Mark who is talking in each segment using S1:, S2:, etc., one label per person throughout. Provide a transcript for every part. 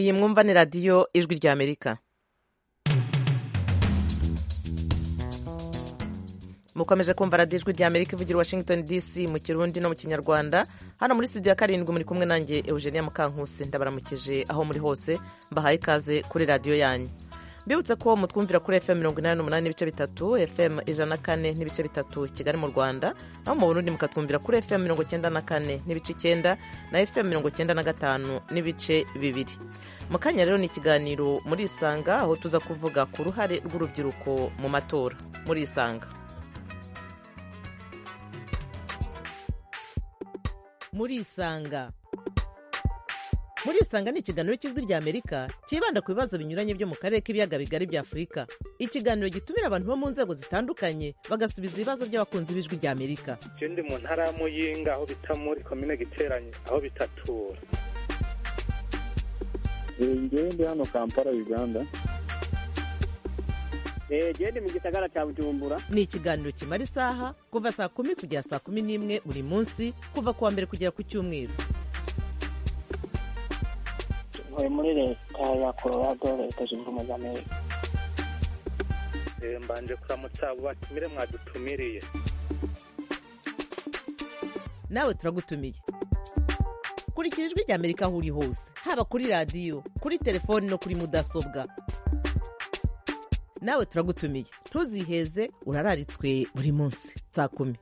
S1: iyi mwumva ni radiyo ijwi ry'Amerika. mukomeje kumva radiyo ijwi ry'Amerika ivugira Washington DC mu Kirundi no mu Kinyarwanda. Hano muri studio ya 7 muri kumwe nanjye Eugenia Mukankusi, ndabaramukije aho muri hose, mbahaye ikaze kuri radiyo yanyu. Mbibutse ko mutwumvira kuri FM 88 n'ibice bitatu, FM 104 n'ibice bitatu Kigali mu Rwanda, naho mu Burundi mukatwumvira kuri FM 94 n'ibice 9 na FM 95 n'ibice 2. Mu kanya rero ni ikiganiro muri Isanga, aho tuza kuvuga ku ruhare rw'urubyiruko mu matora. Muri Isanga Muri Isanga ni ikiganiro cy'ijwi ry'Amerika kibanda ku bibazo binyuranye byo mu karere k'ibiyaga bigari bya Afurika. Ikiganiro gitumira abantu bo mu nzego zitandukanye bagasubiza ibibazo by'abakunzi b'ijwi ry'Amerika.
S2: Je ndi mu ntara ya Muyinga, aho bita muri komine Giteranye, aho bitatura.
S3: Njyewe ndi hano Kampala, Uganda.
S4: Je ndi mu gisagara cya Bujumbura.
S1: Ni ikiganiro kimara isaha kuva saa 10 kugera saa 11 buri munsi, kuva kuwa mbere kugera ku cyumweru.
S5: muri leta ya Colorado, leta zunze ubumwe za Amerika.
S2: Mbanje kuramutsa abo batumire mwadutumiriye.
S1: Nawe turagutumiye. Kurikira ijwi ry'Amerika aho uri hose, haba kuri radiyo, kuri telefoni no kuri mudasobwa. Nawe turagutumiye, ntuziheze, urararitswe buri munsi saa 10.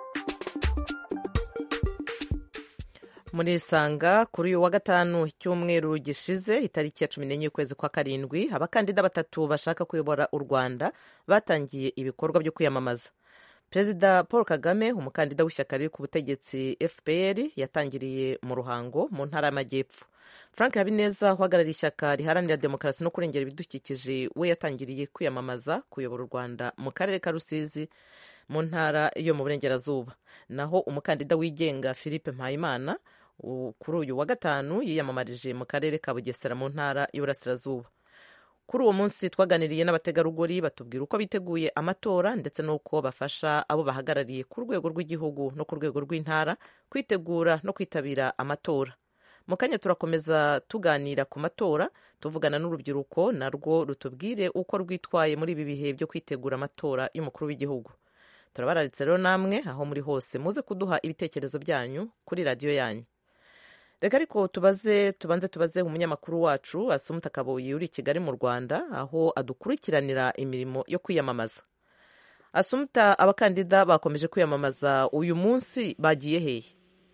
S1: Muri Isanga kuri uyu wa gatanu cyumweru gishize, itariki ya 14 y'ukwezi kwa karindwi, abakandida batatu bashaka kuyobora u Rwanda batangiye ibikorwa byo kwiyamamaza. Perezida Paul Kagame, umukandida w'ishyaka riri ku butegetsi FPR, yatangiriye mu Ruhango mu ntara y'Amajyepfo. Frank Habineza, uhagarariye ishyaka riharanira demokarasi no kurengera ibidukikije, we yatangiriye kwiyamamaza kuyobora u Rwanda mu karere ka Rusizi mu ntara yo mu Burengerazuba. Naho umukandida wigenga Philippe Mpayimana kuri uyu wa gatanu yiyamamarije mu karere ka Bugesera mu ntara y'Uburasirazuba. Kuri uwo munsi twaganiriye n'abategarugori batubwira uko biteguye amatora ndetse n'uko bafasha abo bahagarariye ku rwego rw'igihugu no ku rwego rw'intara kwitegura no kwitabira amatora. Mu kanya turakomeza tuganira ku matora, tuvugana n'urubyiruko narwo rutubwire uko rwitwaye muri ibi bihe byo kwitegura amatora y'umukuru w'igihugu. Turabararitse rero namwe aho muri hose muze kuduha ibitekerezo byanyu kuri radiyo yanyu. Reka ariko tubanze tubaze umunyamakuru wacu Asumta Kaboyi uri Kigali mu Rwanda, aho adukurikiranira imirimo yo kwiyamamaza. Asumta, abakandida bakomeje kwiyamamaza uyu munsi bagiye hehe?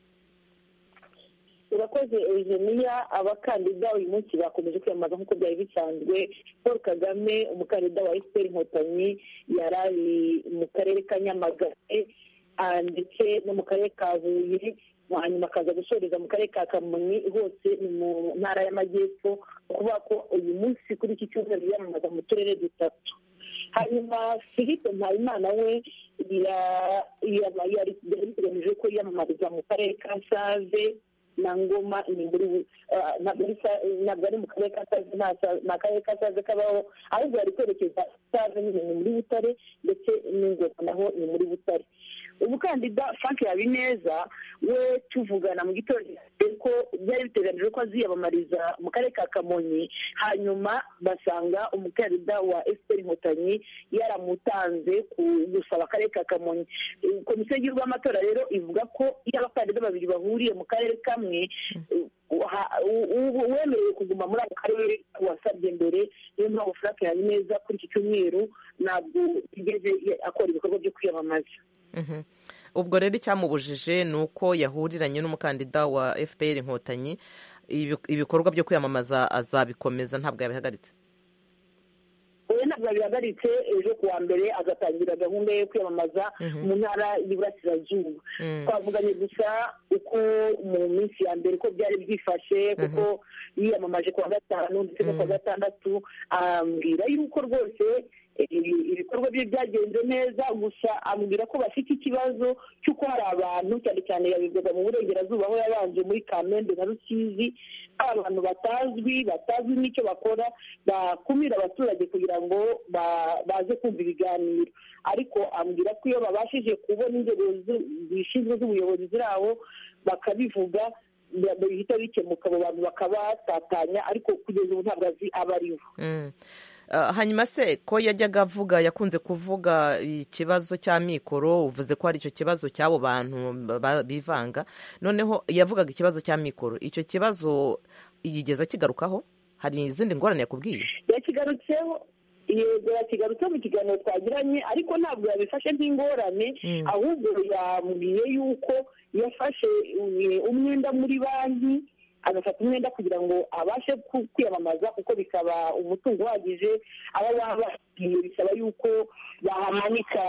S6: Urakoze Eugenia, abakandida uyu munsi bakomeje kwiyamamaza nk'uko byari bisanzwe. Paul Kagame, umukandida wa FPR Inkotanyi, yarari mu karere ka Nyamagabe ndetse no mu karere ka Huye, hanyuma akaza gusoreza mu karere ka Kamonyi, hose ni mu ntara y'Amajyepfo, kuvuga ko uyu munsi kuri iki cyumweru yiyamamaza mu turere dutatu. Hanyuma Philippe Mpayimana we yari biteganyije ko yiyamamariza mu karere ka Save na Ngoma, ntabwo ari mu karere ka Save, nta karere ka Save kabaho, ahubwo yari kwerekeza Save ni muri Butare ndetse n'Ingoma naho ni muri Butare. Umukandida Frank Habineza we tuvugana mu gitondo ko byari biteganijwe ko aziyamamariza mu karere ka Kamonyi, hanyuma basanga umukandida wa FPR Inkotanyi yaramutanze gusaba akarere ka Kamonyi. Komisiyo y'igihugu y'amatora rero ivuga ko iyo abakandida babiri bahuriye mu karere kamwe, uwemerewe kuguma muri ako karere wasabye mbere. Niyo mpamvu Frank Habineza kuri iki cyumweru ntabwo yigeze akora ibikorwa byo kwiyamamaza.
S1: Ubwo rero icyamubujije ni uko yahuriranye n'umukandida wa FPR Inkotanyi. Ibikorwa byo kwiyamamaza azabikomeza, ntabwo yabihagaritse.
S6: Ntabwo yabihagaritse. Ejo kuwa mbere agatangira gahunda yo kwiyamamaza mu ntara y'Iburasirazuba. Twavuganye gusa uko mu minsi ya mbere ko byari byifashe, kuko yiyamamaje kuwa gatanu ndetse no kuwa gatandatu, ambwira yuko rwose ibikorwa bye byagenze neza, gusa ambwira ko bafite ikibazo cy'uko hari abantu cyane cyane yabivuga mu Burengerazuba, aho yabanje muri Kamembe na Rusizi, abantu batazwi n'icyo bakora, bakumira abaturage kugira ngo baze kumva ibiganiro. Ariko ambwira ko iyo babashije kubona inzego zishinzwe z'ubuyobozi ziri aho bakabivuga, bihita bikemuka abo bantu bakabatatanya ariko kugeza ubu ntabwo azi aba aribo.
S1: Hanyuma se ko yajyaga avuga yakunze kuvuga ikibazo cya mikoro uvuze ko hari icyo kibazo cy'abo bantu bivanga noneho yavugaga ikibazo cya mikoro icyo kibazo yigeze akigarukaho hari izindi ngorane yakubwiye?
S6: Yakigarutseho yego yakigarutseho mu kiganiro twagiranye ariko ntabwo yabifashe nk'ingorane ahubwo yambwiye yuko yafashe umwenda muri banki agafata umwenda kugira ngo abashe kwiyamamaza kuko bikaba umutungo uhagije aba babagiye bisaba yuko bahamanika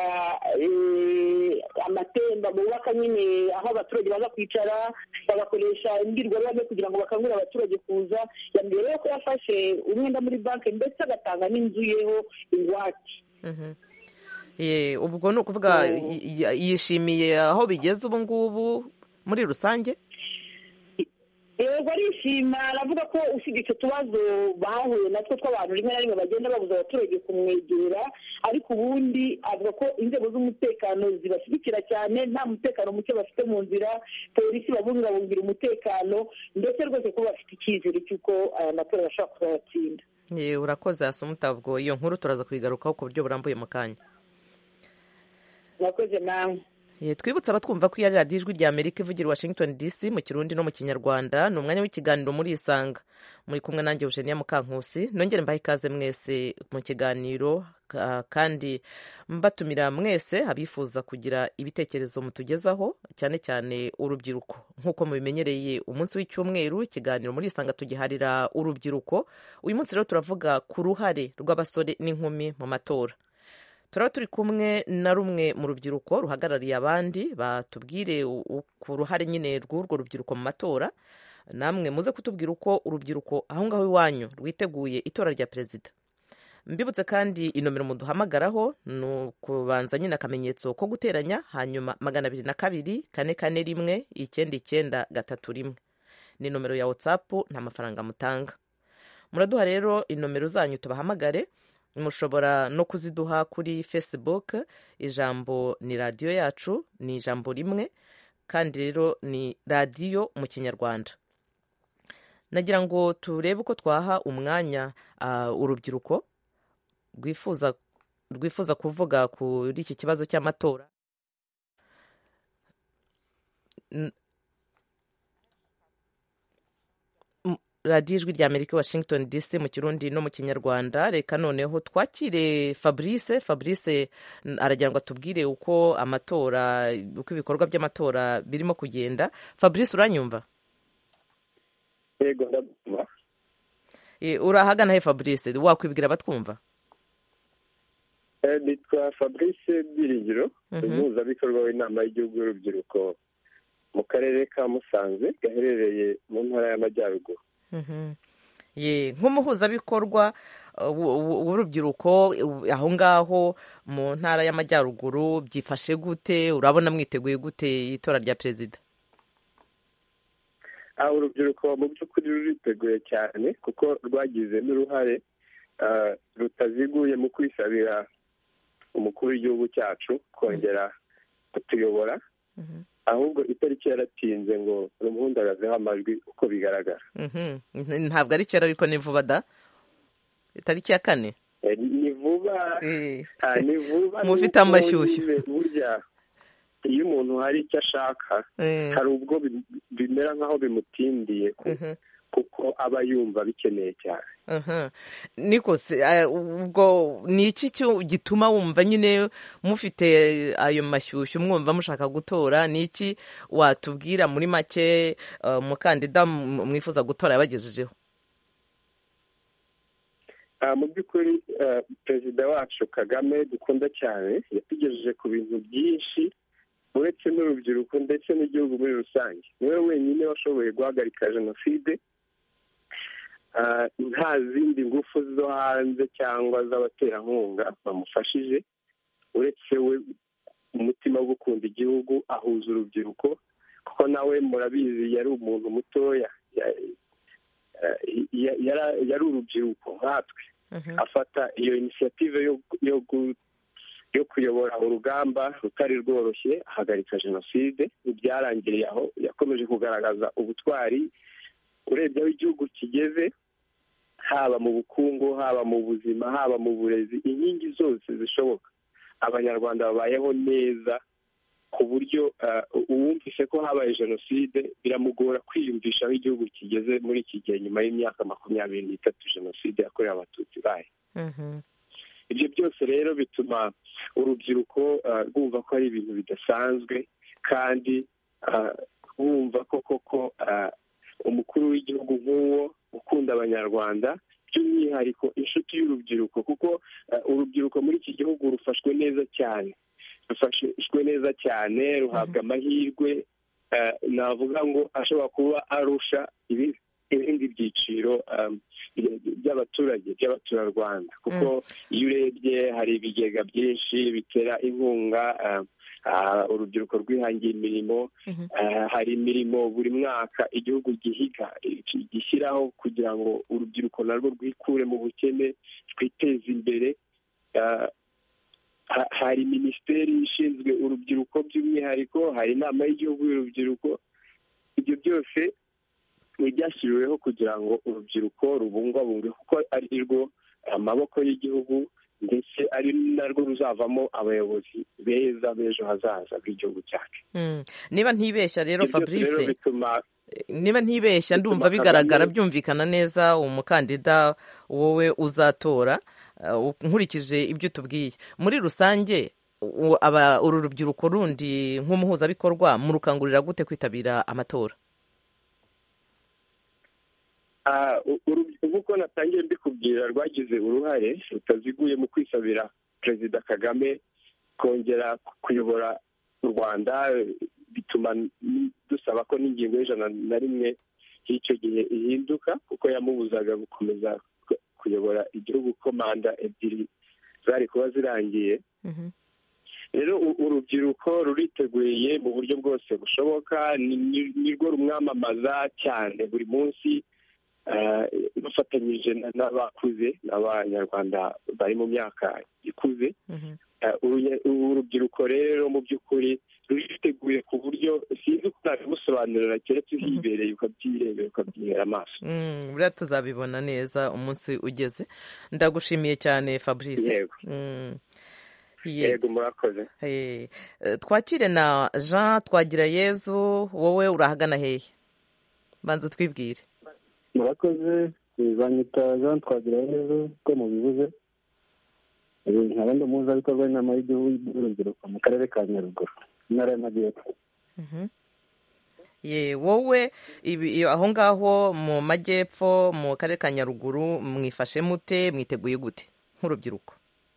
S6: amatemba bubaka nyine aho abaturage baza kwicara bagakoresha imbwirwaruhame kugira ngo bakangurire abaturage kuza. yambwiye rero ko yafashe umwenda muri banki ndetse agatanga n'inzu yeho ingwate.
S1: ubwo ni ukuvuga yishimiye aho bigeze ubu ngubu muri rusange?
S6: yego arishima aravuga ko usibye icyo tubazo bahuye natwo tw'abantu rimwe na rimwe bagenda babuza abaturage kumwegera ariko ubundi avuga ko inzego z'umutekano zibashyigikira cyane nta mutekano muke bafite mu nzira polisi babungabungira umutekano ndetse rwose ko bafite icyizere cy'uko aya matora bashobora kuzayatsinda.
S1: urakoze Asumuta ubwo iyo nkuru turaza kuyigarukaho ku buryo burambuye mu kanya.
S6: urakoze nawe.
S1: twibutse abatwumva ko iya radiyo ijwi rya Amerika ivugira Washington DC mu kirundi no mu kinyarwanda ni umwanya w'ikiganiro muri Isanga muri kumwe nanjye Eugenia Mukankusi nongere mbahe ikaze mwese mu kiganiro kandi mbatumira mwese abifuza kugira ibitekerezo mutugezaho cyane cyane urubyiruko nk'uko mubimenyereye umunsi w'icyumweru ikiganiro muri Isanga tugiharira urubyiruko. uyu munsi rero turavuga ku ruhare rw'abasore n'inkumi mu matora. turaba turi kumwe na rumwe mu rubyiruko ruhagarariye abandi batubwire ku ruhare nyine rw'urwo rubyiruko mu matora. namwe muze kutubwira uko urubyiruko aho ngaho iwanyu rwiteguye itora rya perezida. mbibutse kandi inomero muduhamagaraho ni ukubanza nyine akamenyetso ko guteranya hanyuma 202 441 991 ni nomero ya WhatsApp nta mafaranga mutanga. muraduha rero inomero zanyu tubahamagare. mushobora no kuziduha kuri Facebook ijambo ni radiyo yacu ni ijambo rimwe kandi rero ni radiyo mu kinyarwanda. nagira ngo turebe uko twaha umwanya urubyiruko rwifuza kuvuga kuri iki kibazo cy'amatora. radiyo ijwi rya Amerika Washington DC mu kirundi no mu kinyarwanda. reka noneho twakire Fabrice aragira ngo atubwire uko amatora uko ibikorwa by'amatora birimo kugenda. Fabrice uranyumva?
S3: yego ndabumva.
S1: urahagana he Fabrice wakwibwira abatwumva?
S3: nitwa Fabrice Byiringiro umuhuzabikorwa w'inama y'igihugu y'urubyiruko mu karere ka Musanze gaherereye mu ntara y'Amajyaruguru.
S1: nk'umuhuzabikorwa w'urubyiruko aho ngaho mu ntara y'Amajyaruguru byifashe gute? urabona mwiteguye gute itora rya perezida?
S3: urubyiruko mu by'ukuri ruriteguye cyane kuko rwagize n'uruhare rutaziguye mu kwisabira umukuru w'igihugu cyacu kongera kutuyobora. ahubwo itariki yaratinze ngo rumuhundagazeho amajwi uko bigaragara.
S1: ntabwo ari kera ariko ni vuba da? itariki ya 4
S3: ni vuba. ni vuba
S1: mufite amashyushyu.
S3: burya iyo umuntu hari icyo ashaka hari ubwo bimera nk'aho bimutindiye kuko aba yumva bikeneye cyane.
S1: niko se ubwo ni iki gituma wumva nyine mufite ayo mashyushyu mwumva mushaka gutora? ni iki watubwira muri make umukandida mwifuza gutora yabagejejeho?
S3: mu by'ukuri perezida wacu Kagame dukunda cyane yatugejeje ku bintu byinshi uretse n'urubyiruko ndetse n'igihugu muri rusange. niwe wenyine washoboye guhagarika jenoside nta zindi ngufu zo hanze cyangwa z'abaterankunga bamufashije uretse we umutima wo gukunda igihugu ahuza urubyiruko kuko nawe murabizi yari umuntu mutoya yari urubyiruko nkatwe afata iyo inisiyative yo kuyobora urugamba rutari rworoshye ahagarika jenoside. Byarangiriye aho yakomeje kugaragaza ubutwari. Urebye aho igihugu kigeze, haba mu bukungu, haba mu buzima, haba mu burezi, inkingi zose zishoboka abanyarwanda babayeho neza, ku buryo uwumvise ko habaye jenoside biramugora kwiyumvisha aho igihugu kigeze muri iki gihe nyuma y'imyaka 23 jenoside yakorewe abatutsi bayo. Ibyo byose rero bituma urubyiruko rwumva ko ari ibintu bidasanzwe, kandi bumva ko koko umukuru w'igihugu nk'uwo ukunda abanyarwanda, by'umwihariko inshuti y'urubyiruko, kuko urubyiruko muri iki gihugu rufashwe neza cyane, ruhabwa amahirwe, navuga ngo ashobora kuba arusha ibindi byiciro by'abaturarwanda, kuko iyo urebye hari ibigega byinshi bitera inkunga urubyiruko rwihangiye imirimo. Hari imirimo buri mwaka igihugu gishyiraho kugira ngo urubyiruko narwo rwikure mu bukene, rwiteze imbere. Hari minisiteri ishinzwe urubyiruko by'umwihariko, hari inama y'igihugu y'urubyiruko. Ibyo byose byashyiriweho kugira ngo urubyiruko rubungwabungwe, kuko ari rwo amaboko y'igihugu, ndetse ari narwo ruzavamo abayobozi beza b'ejo hazaza bw'igihugu cyacu.
S1: Niba ntibeshya rero Fabrice, ndumva bigaragara byumvikana neza umukandida wowe uzatora, nkurikije ibyo tubwiye. Muri rusange uru rubyiruko rundi nk'umuhuzabikorwa murukangurira gute kwitabira amatora?
S3: nk'uko natangiye mbikubwira, rwagize uruhare rutaziguye mu kwisabira Perezida Kagame kongera kuyobora u Rwanda. Bituma dusaba ko n'ingingo y'101 y'icyo gihe ihinduka, kuko yamubuzaga gukomeza kuyobora igihugu ko manda ebyiri zari kuba zirangiye. Rero urubyiruko ruriteguye mu buryo bwose bushoboka, nirwo rumwamamaza cyane buri munsi, rufatanyije n'abakuze, n'abanyarwanda bari mu myaka ikuze. Urubyiruko rero mu by'ukuri ruriteguye ku buryo sinzi uko nabimusobanurira, keretse uhibereye ukabyirebera ukabyihera amaso.
S1: buriya tuzabibona neza umunsi ugeze. Ndagushimiye cyane Fabrice.
S3: Yego murakoze.
S1: Twakire na Jean Twagirayezu, wowe urahagana hehe? Banza utwibwire.
S7: Murakoze, banyita Jean Twagirayezu ko mubivuze. Nkaba ndi umuhuzabikorwa w'inama y'igihugu y'urubyiruko mu karere ka Nyaruguru, intara y'Amajyepfo.
S1: Wowe aho ngaho mu majyepfo mu karere ka Nyaruguru mwifashe mute, mwiteguye gute nk'urubyiruko?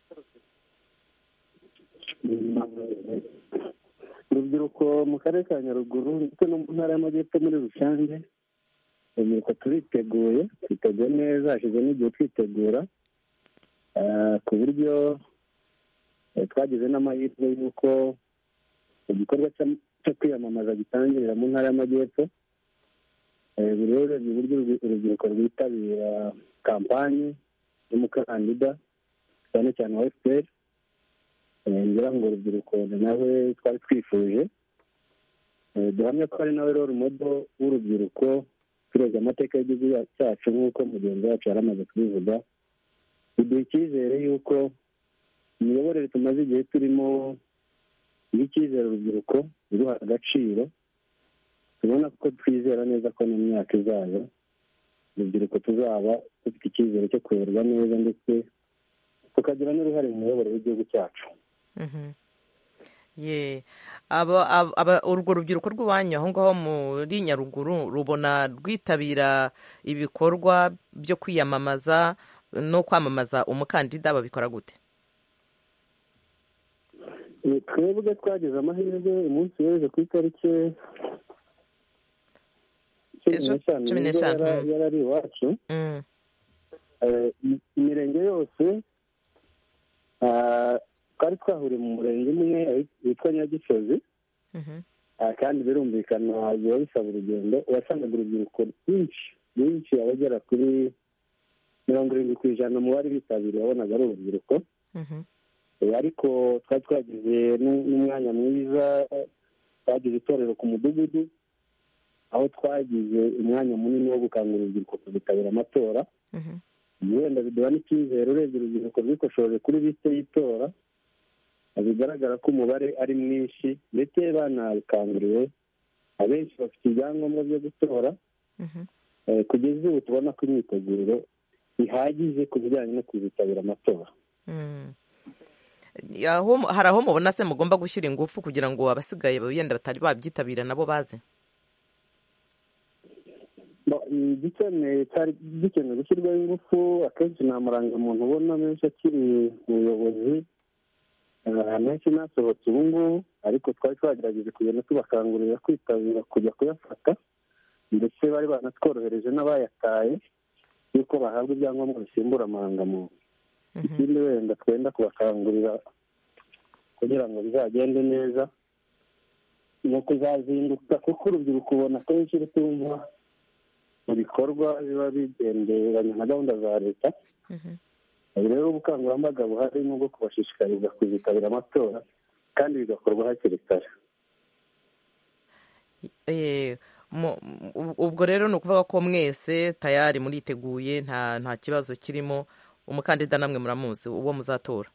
S7: Urubyiruko mu karere ka Nyaruguru ndetse no mu ntara y'Amajyepfo muri rusange, twiteguye neza, hashize n'igihe twitegura, ku buryo twagize n'amahirwe y'uko igikorwa cyo kwiyamamaza gitangirira mu ntara y'Amajyepfo. Buri wese uburyo urubyiruko rwitabira kampani y'umukandida cyane cyane wa FPR, ngira ngo urubyiruko nawe twari twifuje, duhamya ko ari nawe rero modo w'urubyiruko turebye amateka y'igihugu cyacu nk'uko mugenzi wacu yari amaze kubivuga. Biduha icyizere y'uko imiyoborere tumaze igihe turimo iyo icyizere urubyiruko ruha agaciro, tubona ko twizera neza ko mu myaka izaza urubyiruko tuzaba dufite icyizere cyo kuyoborwa neza, ndetse tukagira n'uruhare mu miyoborere y'igihugu cyacu.
S1: Urwo rubyiruko rw'iwanyu aho ngaho muri Nyaruguru rubona rwitabira ibikorwa byo kwiyamamaza no kwamamaza umukandida, babikora gute?
S7: Twebwe twagize amahirwe umunsi w'ejo ku itariki 15 yari ari iwacu. Imirenge yose twari twahuriye mu murenge umwe witwa Nyagisozi, kandi birumvikana biba bisaba urugendo. Wasangaga urubyiruko rwinshi abagera kuri 70% mu bari bitabiriye wabonaga ari urubyiruko. ariko twari twagize n'umwanya mwiza, twagize itorero ku mudugudu aho twagize umwanya munini wo gukangurira urubyiruko kuzitabira amatora. wenda biduha n'icyizere urebye urubyiruko rwikoshoje kuri lisite y'itora, bigaragara ko umubare ari mwinshi ndetse banabikanguriwe, abenshi bafite ibyangombwa byo gutora. Kugeza ubu tubona ko imyiteguro ihagije ku bijyanye no kuzitabira amatora.
S1: Hari aho mubona se mugomba gushyira ingufu kugira ngo abasigaye yenda batari babyitabira nabo baze?
S7: Gikeneye gushyirwaho ingufu. Akenshi nta marangamuntu ubona menshi akiri mu buyobozi, menshi nasohotse ubu ngubu, ariko twari twagerageje kugenda tubakangurira kwitabira kujya kuyafata, ndetse bari banatworohereje n'abayataye yuko bahabwa ibyangombwa bisimbura amarangamuntu. Ikindi wenda twenda kubakangurira kugira ngo bizagende neza ni ukuzazinduka, kuko urubyiruko ubona kenshi rutumva mu bikorwa biba bigenderanye na gahunda za leta. Rero ubukangurambaga buhari ni ubwo kubashishikariza kuzitabira amatora kandi bigakorwa hakiri kare.
S1: Ubwo rero ni ukuvuga ko mwese tayari muriteguye, nta kibazo kirimo. Umukandida namwe muramuzi uwo muzatora?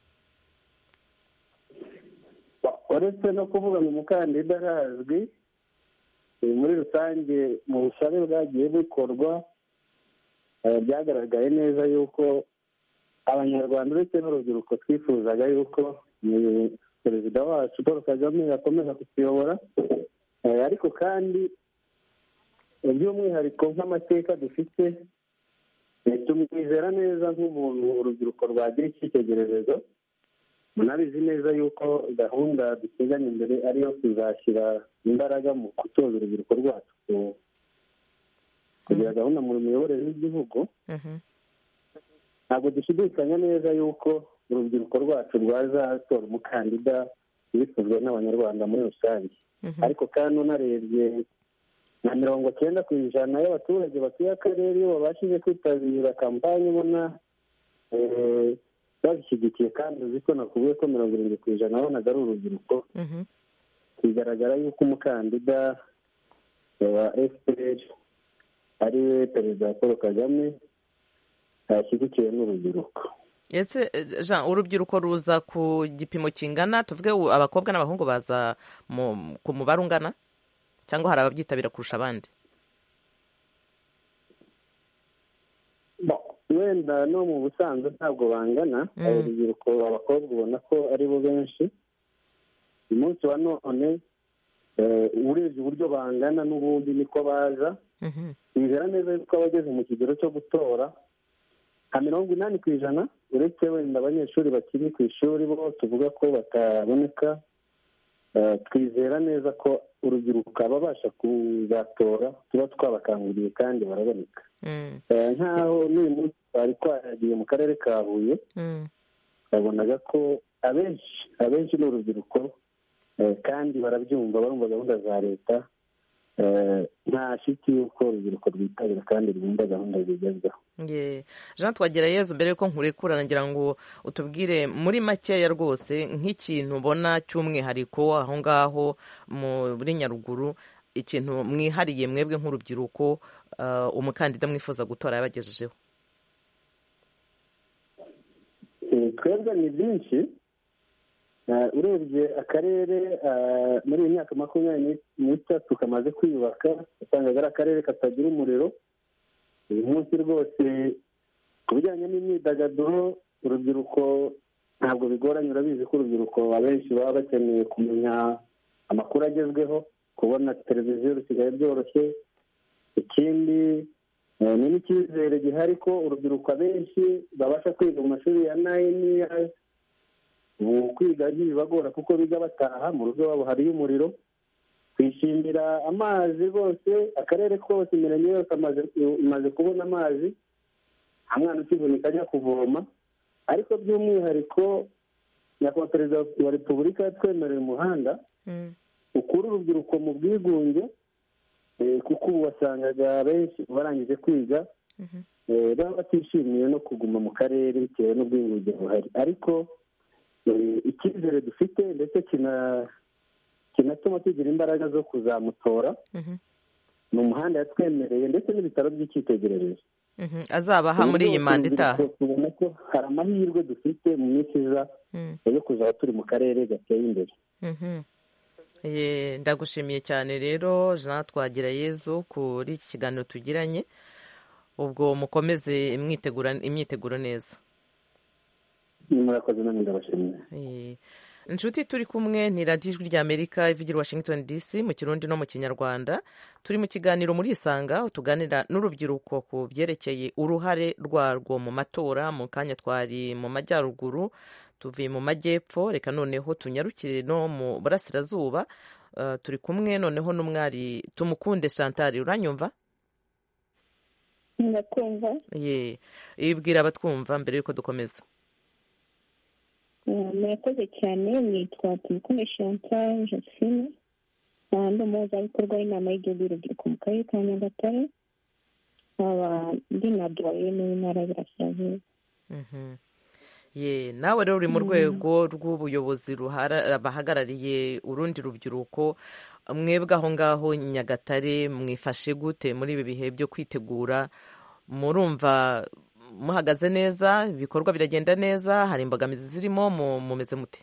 S7: Uretse no kuvuga ngo umukandida arazwi, muri rusange mu busabe bwagiye bukorwa byagaragaye neza yuko abanyarwanda uretse n'urubyiruko twifuzaga yuko perezida wacu Paul Kagame yakomeza kutuyobora, ariko kandi by'umwihariko nk'amateka dufite tumwizera neza nk'umuntu urubyiruko rwagira icyitegererezo. Munabizi neza yuko gahunda duteganya imbere ariyo kuzashyira imbaraga mu gutoza urubyiruko rwacu kugira gahunda mu miyoborere y'igihugu. Ntabwo dushidikanya neza yuko urubyiruko rwacu rwazatora umukandida wifuzwa n'abanyarwanda muri rusange, ariko kandi unarebye na 90% y'abaturage batuye akarere iyo babashije kwitabira kampani ubona babishyigikiye, kandi uzi ko nakubwiye ko 70% wabonaga ari urubyiruko. Bigaragara yuko umukandida wa FPR ari we perezida Paul Kagame ashyigikiwe n'urubyiruko.
S1: Ese Jean, urubyiruko ruza ku gipimo kingana? Tuvuge abakobwa n'abahungu baza ku mubare ungana cyangwa hari ababyitabira kurusha abandi?
S7: Wenda no mu busanzwe ntabwo bangana. Urubyiruko abakobwa ubona ko ari bo benshi. Uyu munsi wa none urebye uburyo bangana n'ubundi niko baza. Bizera neza yuko abageze mu kigero cyo gutora nka 80%, uretse wenda abanyeshuri bakiri ku ishuri bo tuvuga ko bataboneka. Twizera neza ko urubyiruko ababasha kuzatora tuba twabakanguriye kandi baraboneka. Nk'aho n'uyu munsi twari twaragiye mu karere ka Huye, babonaga ko abenshi ni urubyiruko kandi barabyumva, barumva gahunda za leta. Nta shiti y'uko urubyiruko rwitabira kandi rwumva gahunda zigezweho.
S1: Jean Twagirayezu, mbere yuko nkurekura nagira ngo utubwire muri makeya rwose nk'ikintu ubona cy'umwihariko aho ngaho muri Nyaruguru, ikintu mwihariye mwebwe nk'urubyiruko umukandida mwifuza gutora yabagejejeho.
S7: Twebwe ni byinshi. Urebye akarere muri iyi myaka 23 kamaze kwiyubaka, usangaga ari akarere katagira umuriro. Uyu munsi rwose ku bijyanye n'imyidagaduro urubyiruko ntabwo bigoranye. Urabizi ko urubyiruko abenshi baba bakeneye kumenya amakuru agezweho, kubona televiziyo rusigaye byoroshye. Ikindi ni n'icyizere gihari ko urubyiruko abenshi babasha kwiga mu mashuri ya 9 years. Ubu kwiga ntibibagora kuko biga bataha, mu rugo wabo hariyo umuriro. Twishimira amazi rwose, akarere kose imirenge yose imaze kubona amazi, nta mwana ukivunika ajya kuvoma. Ariko by'umwihariko nyakubahwa perezida wa repubulika yatwemereye umuhanda ukura urubyiruko mu bwigunge, kuko ubu wasangaga benshi barangije kwiga baba batishimiye no kuguma mu karere bitewe n'ubwigunge buhari. Ariko icyizere dufite ndetse kinatuma tugira imbaraga zo kuzamutora ni umuhanda yatwemereye ndetse n'ibitaro by'icyitegererezo
S1: azabaha muri iyi manda itaha.
S7: tubona ko hari amahirwe dufite mu minsi iza yo kuzaba turi mu karere gateye imbere.
S1: Ndagushimiye cyane rero Jean Twagirayezu kuri iki kiganiro tugiranye, ubwo mukomeze imyiteguro neza.
S7: Murakoze namwe ndabashimiye.
S1: Inshuti turi kumwe ni radiyo ijwi ry'Amerika ivugira Washington DC mu Kirundi no mu Kinyarwanda. Turi mu kiganiro muri Isanga tuganira n'urubyiruko ku byerekeye uruhare rwarwo mu matora. Mu kanya twari mu majyaruguru, tuvuye mu majyepfo, reka noneho tunyarukire no mu burasirazuba. Turi kumwe noneho n'umwari Tumukunde Chantal, uranyumva?
S8: Ndakumva.
S1: Ibwira abatwumva mbere yuko dukomeza.
S8: Murakoze cyane, nitwa Tumukunde Chantal Josephine, ndi umuhuzabikorwa w'inama y'igihugu y'urubyiruko mu karere ka Nyagatare, nkaba ndi na doyenne w'intara y'Iburasirazuba.
S1: Nawe rero uri mu rwego rw'ubuyobozi bahagarariye urundi rubyiruko, mwebwe aho ngaho Nyagatare mwifashe gute muri ibi bihe byo kwitegura? Murumva muhagaze neza? Ibikorwa biragenda neza? Hari imbogamizi zirimo? mumeze mute?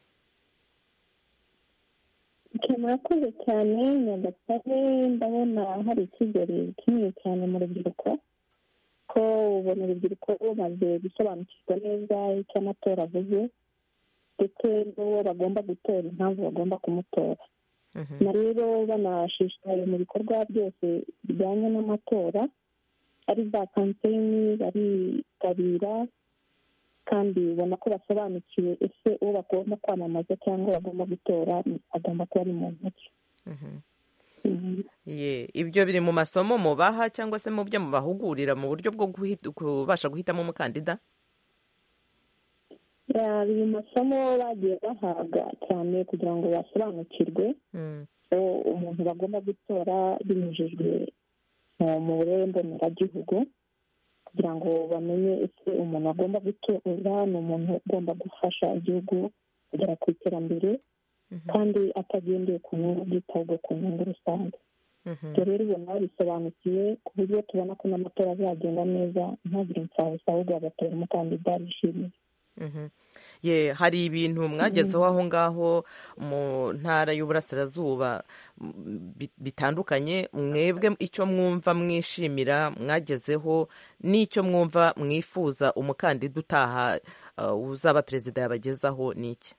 S8: Murakoze cyane. Nyagatare ndabona hari icyizere kinini cyane mu rubyiruko, ko ubona urubyiruko rumaze gusobanukirwa neza icyo amatora avuze ndetse n'uwo bagomba gutora, impamvu bagomba kumutora. na rero banashishikaye mu bikorwa byose bijyanye n'amatora, ari za kampeyini baritabira kandi ubona ko basobanukiwe ese uwo bagomba kwamamaza cyangwa bagomba gutora agomba kuba ari mu ntoki.
S1: Ibyo biri mu masomo mubaha cyangwa se mu byo mubahugurira mu buryo bwo kubasha guhitamo umukandida?
S8: Biri mu masomo bagiye bahabwa cyane kugira ngo basobanukirwe umuntu bagomba gutora binyujijwe mu burere mboneragihugu, kugira ngo bamenye ese umuntu agomba gutora ni umuntu ugomba gufasha igihugu kugera ku iterambere kandi atagendeye ku nyungu bwite ahubwo ku nyungu rusange. ibyo rero ubona bisobanukiwe ku buryo tubona ko n'amatora azagenda neza, ntagire imfabusa ahubwo bagatora umukandida bishimiye.
S1: Hari ibintu mwagezeho aho ngaho mu ntara y'Uburasirazuba bitandukanye, mwebwe icyo mwumva mwishimira mwagezeho n'icyo mwumva mwifuza umukandida utaha uzaba perezida yabagezaho ni iki?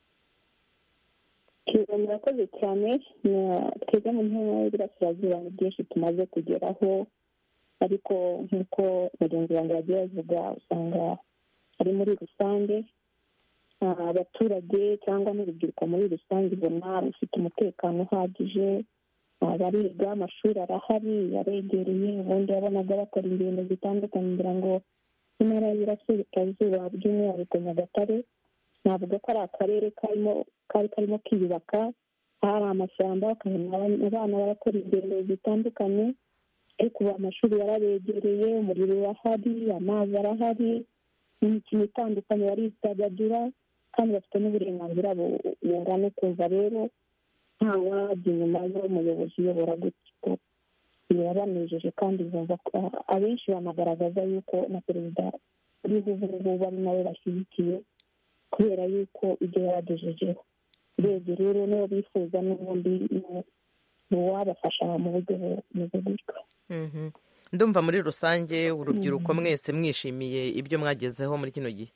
S8: Murakoze cyane. Twebwe mu ntara y'Iburasirazuba ni byinshi tumaze kugeraho, ariko nk'uko bagenzi banjye bagiye bavuga usanga ari muri rusange abaturage cyangwa n'urubyiruko muri rusange ubona rufite umutekano uhagije, bariga, amashuri arahari yaregereye, ubundi yabonaga bakora ingendo zitandukanye ngira ngo intara y'Iburasirazuba by'umwihariko Nyagatare navuga ko ari akarere kari karimo kwiyubaka, hari amashyamba, abana barakora ingendo zitandukanye, ariko ubu amashuri yarabegereye, umuriro urahari, amazi arahari, imikino itandukanye baridagadura kandi bafite n'uburenganzira bungana. Kumva rero ntawajya inyuma y'umuyobozi uyobora gutyo, birabanejeje kandi bumva ko abenshi banagaragaza yuko na perezida uriho ubu ngubu ari nawe bashyigikiye kubera yuko ibyo yabagejejeho. urebye rero nibo bifuza n'ubundi ni uwabafasha mu buryo bumeze gutyo.
S1: Ndumva muri rusange urubyiruko mwese mwishimiye ibyo mwagezeho muri kino gihe.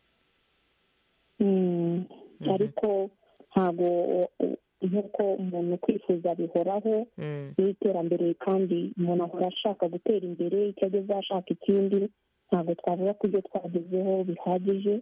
S8: Ariko ntabwo nk'uko umuntu kwifuza bihoraho n'iterambere, kandi umuntu ahora ashaka gutera imbere, icyo ageze ashaka ikindi, ntabwo twavuga ko ibyo twagezeho bihagije.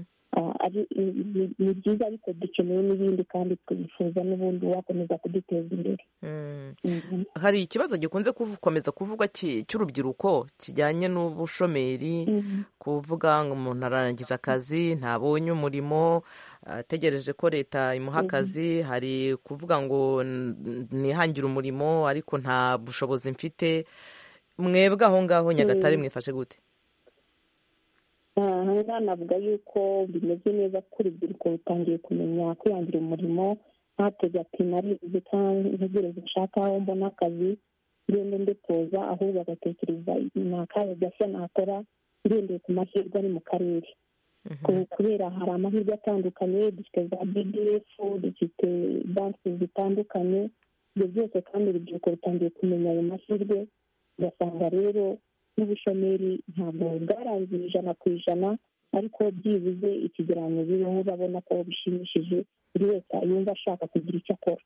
S8: Ni byiza ariko dukeneye n'ibindi kandi twifuza n'ubundi wakomeza kuduteza imbere.
S1: Hari ikibazo gikunze gukomeza kuvugwa cy'urubyiruko kijyanye n'ubushomeri, kuvuga ngo umuntu arangije akazi ntabonye umurimo, ategereje ko leta imuha akazi, hari kuvuga ngo nihangire umurimo ariko nta bushobozi mfite. Mwebwe aho ngaho Nyagatare mwifashe gute?
S8: aha navuga yuko bimeze neza ko urubyiruko rutangiye kumenya kwihangira umurimo, ntatega ati narize cyangwa ntegereze nshaka aho mbona akazi ngende ndetoza, ahubwo bagatekereza ni akahe gashya nakora ngendeye ku mahirwe ari mu karere. Kubera hari amahirwe atandukanye, dufite za BDF, dufite banki zitandukanye, ibyo byose kandi urubyiruko rutangiye kumenya ayo mahirwe, ugasanga rero n'ubushomeri ntabwo bwarangiye 100%, ariko byibuze ikigereranyo biriho urabona ko bishimishije, buri wese yumva ashaka kugira icyo akora.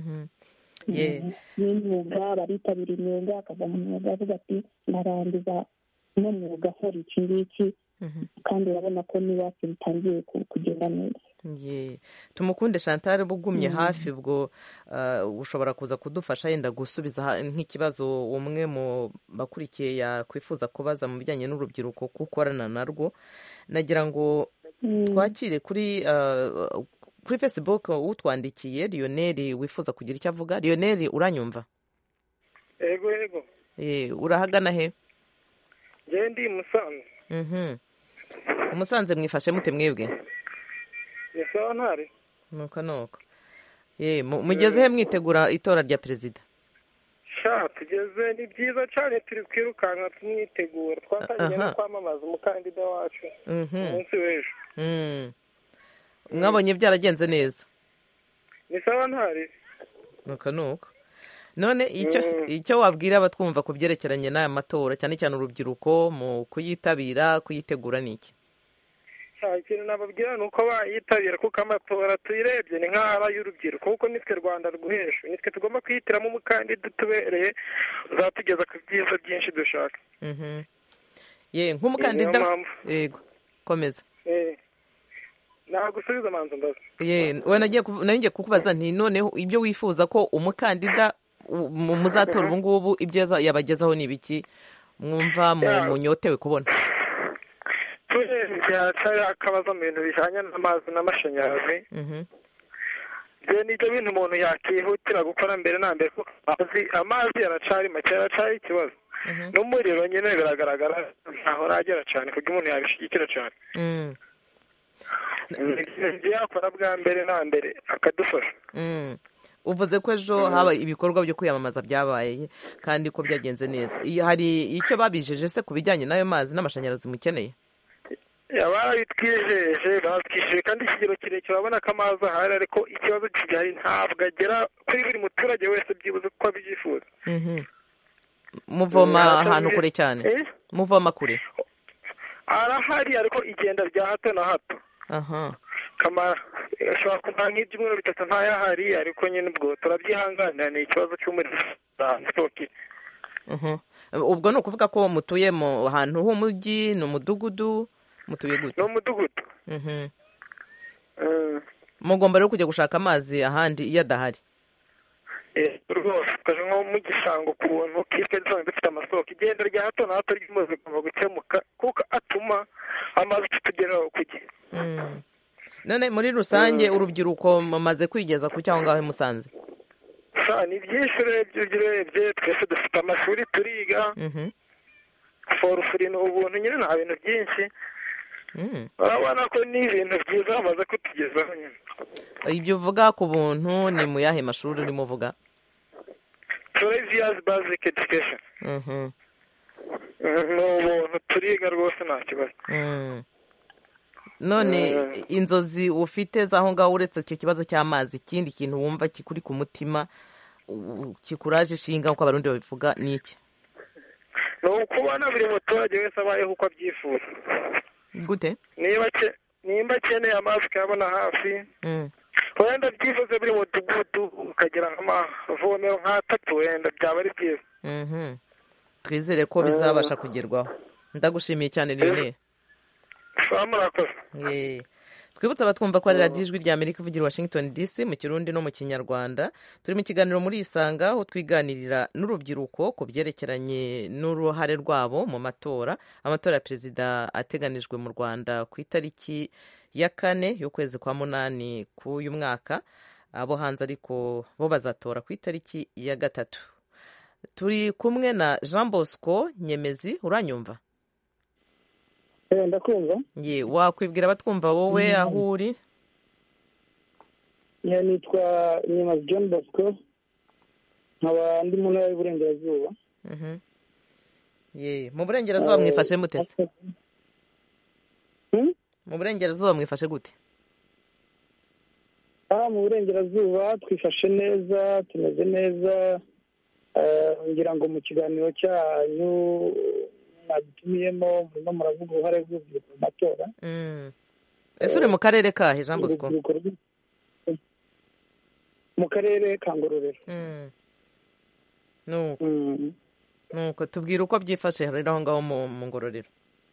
S8: n'imyuga, baritabira imyuga, akava mu myuga avuga ati narangiza uno mwuga nkora iki ngiki, kandi urabona ko n'iwacu bitangiye kugenda neza.
S1: Tumukunde Chantal, bugumye hafi ubwo ushobora kuza kudufasha yenda gusubiza nk'ikibazo umwe mu bakurikiye yakwifuza kubaza mu bijyanye n'urubyiruko kuko ukorana narwo. Nagira ngo twakire kuri Facebook utwandikiye Lionel wifuza kugira icyo avuga. Lionel, uranyumva?
S2: Yego.
S1: Urahagana he?
S2: Njye ndi Musanze.
S1: Umusanze mwifashe mute mwebwe?
S2: Sawa ntare.
S1: Nuko. Mugeze he mwitegura itora rya perezida?
S2: Tugeze ni byiza cyane, turi kwirukanka tumwitegura. Twatangiye no kwamamaza umukandida wacu umunsi w'ejo.
S1: Mwabonye byaragenze neza?
S2: Ni sawa ntare.
S1: Nuko. None icyo wabwira abatwumva ku byerekeranye n'aya matora, cyane cyane urubyiruko mu kuyitabira, kuyitegura niki?
S2: Ikintu nababwira ni uko bayitabira, kuko amatora tuyirebye ni nk'ara y'urubyiruko, kuko nitwe Rwanda rw'ejo, nitwe tugomba kwihitiramo umukandida utubereye uzatugeza ku byiza byinshi dushaka.
S1: Nk'umukandida. Yego, komeza.
S2: Nagusubiza manzo ndaza.
S1: Nagiye kukubaza nti noneho ibyo wifuza ko umukandida muzatora ubu ngubu ibyo yabagezaho ni ibiki mwumva munyotewe kubona?
S2: Akabazo mu bintu bijyanye n'amazi n'amashanyarazi, nibyo bintu umuntu yakihutira gukora mbere na mbere, kuko amazi yaracari make, yaracari ikibazo. N'umuriro nyine biragaragara ntaho uragera cyane kuko umuntu yabishyigikira cyane. yakora bwa mbere na mbere akadufasha.
S1: Uvuze ko ejo haba ibikorwa byo kwiyamamaza byabaye kandi ko byagenze neza. Hari icyo babijeje se ku bijyanye n'ayo mazi n'amashanyarazi mukeneye?
S2: Baratwishyuje kandi ikigero kirekire, urabona ko amazi ahari, ariko ikibazo gihari ntabwo agera kuri buri muturage wese byibuze uko abyifuza.
S1: Muvoma ahantu kure cyane? Muvoma kure?
S2: Arahari ariko igenda rya hato na hato. Ashobora kumara nk'ibyumweru 3 ntayahari, ariko nyine ubwo turabyihanganira, ni ikibazo cy'umuriro.
S1: Ubwo ni ukuvuga ko mutuye mu hantu h'umujyi, ni umudugudu, mutuye gute?
S2: Ni umudugudu.
S1: Mugomba rero kujya gushaka amazi ahandi iyo adahari?
S2: Rwose tukaje nko mu gisango ku buntu, kitwe dufite amasoko, igenda rya hato na hato ry'umuzi rigomba gukemuka kuko atuma amazi tutugeraho ku gihe.
S1: None muri rusange urubyiruko mumaze kwigeza ku cyaho ngaho Musanze?
S2: Ni byinshi urebye, twese dufite amashuri turiga, forufuri ni ubuntu nyine, nta bintu byinshi. Urabona ko ni ibintu byiza bamaze kutugezaho nyine.
S1: Ibyo uvuga ku buntu ni mu yahe mashuri urimo uvuga?
S2: 12 years basic education. Ni ubuntu turiga rwose nta kibazo.
S1: None inzozi ufite z'aho ngaho uretse icyo kibazo cy'amazi, ikindi kintu wumva kikuri ku mutima kikuraje ishinga nk'uko abarundi babivuga ni iki?
S2: Ni ukubona buri muturage wese abayeho uko abyifuza.
S1: Gute?
S2: Nimba akeneye amazi ukayabona hafi, wenda byifuze buri mudugudu ukagira nk'amavomero nk'atatu, wenda byaba ari byiza.
S1: Twizere ko bizabasha kugerwaho. Ndagushimiye cyane Lionel. Twibutsa abatwumva ko ari radiyo Ijwi rya Amerika ivugira Washington DC mu Kirundi no mu Kinyarwanda. Turi mu kiganiro muri Isanga, aho twiganirira n'urubyiruko ku byerekeranye n'uruhare rwabo mu matora. Amatora ya perezida ateganijwe mu Rwanda ku itariki ya 4 y'ukwezi kwa 8 k'uyu mwaka. Abo hanze ariko bo bazatora ku itariki ya 3. Turi kumwe na Jean Bosco Nyemezi. Uranyumva?
S7: ndakumva.
S1: Wakwibwira abatwumva wowe aho uri?
S7: Nitwa Nyemazi John Bosco, nkaba ndi mu ntara y'Iburengerazuba.
S1: Mu Burengerazuba mwifashe mute se? Mu Burengerazuba mwifashe gute?
S7: Mu Burengerazuba twifashe neza, tumeze neza. Ngira ngo mu kiganiro cyanyu mwadutumiyemo murimo muravuga uruhare rw'urubyiruko mu matora.
S1: Ese uri mu karere kahe Jean Bosco?
S7: Mu karere ka Ngororero.
S1: Nuko tubwira uko byifashe rero aho ngaho mu Ngororero.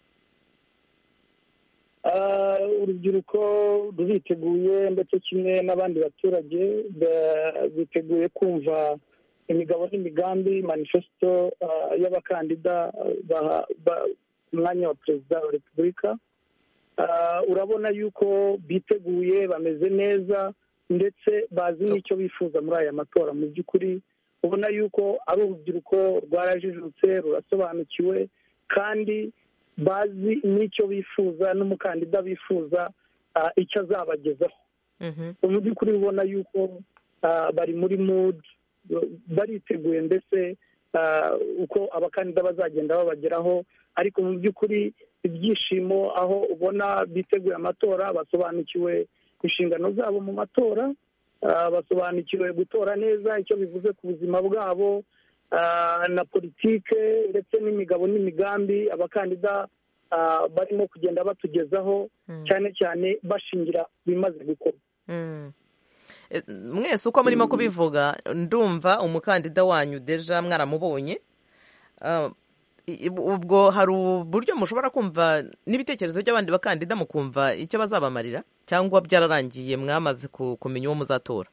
S7: Urubyiruko ruriteguye ndetse kimwe n'abandi baturage biteguye kumva imigabo n'imigambi manifesto y'abakandida umwanya wa perezida wa repubulika. Urabona yuko biteguye, bameze neza ndetse bazi n'icyo bifuza muri aya matora. Mu by'ukuri ubona yuko ari urubyiruko rwarajijutse, rurasobanukiwe kandi bazi n'icyo bifuza n'umukandida bifuza icyo azabagezaho. Mu by'ukuri ubona yuko bari muri mood, bariteguye ndetse uko abakandida bazagenda babageraho, ariko mu by'ukuri ibyishimo aho ubona biteguye amatora, basobanukiwe inshingano zabo mu matora, basobanukiwe gutora neza icyo bivuze ku buzima bwabo na politike ndetse n'imigabo n'imigambi abakandida barimo kugenda batugezaho, cyane cyane bashingira bimaze gukorwa.
S1: Mwese uko murimo kubivuga ndumva umukandida wanyu deja mwaramubonye. Ubwo hari uburyo mushobora kumva n'ibitekerezo by'abandi bakandida mukumva icyo bazabamarira, cyangwa byararangiye mwamaze kumenya uwo muzatora?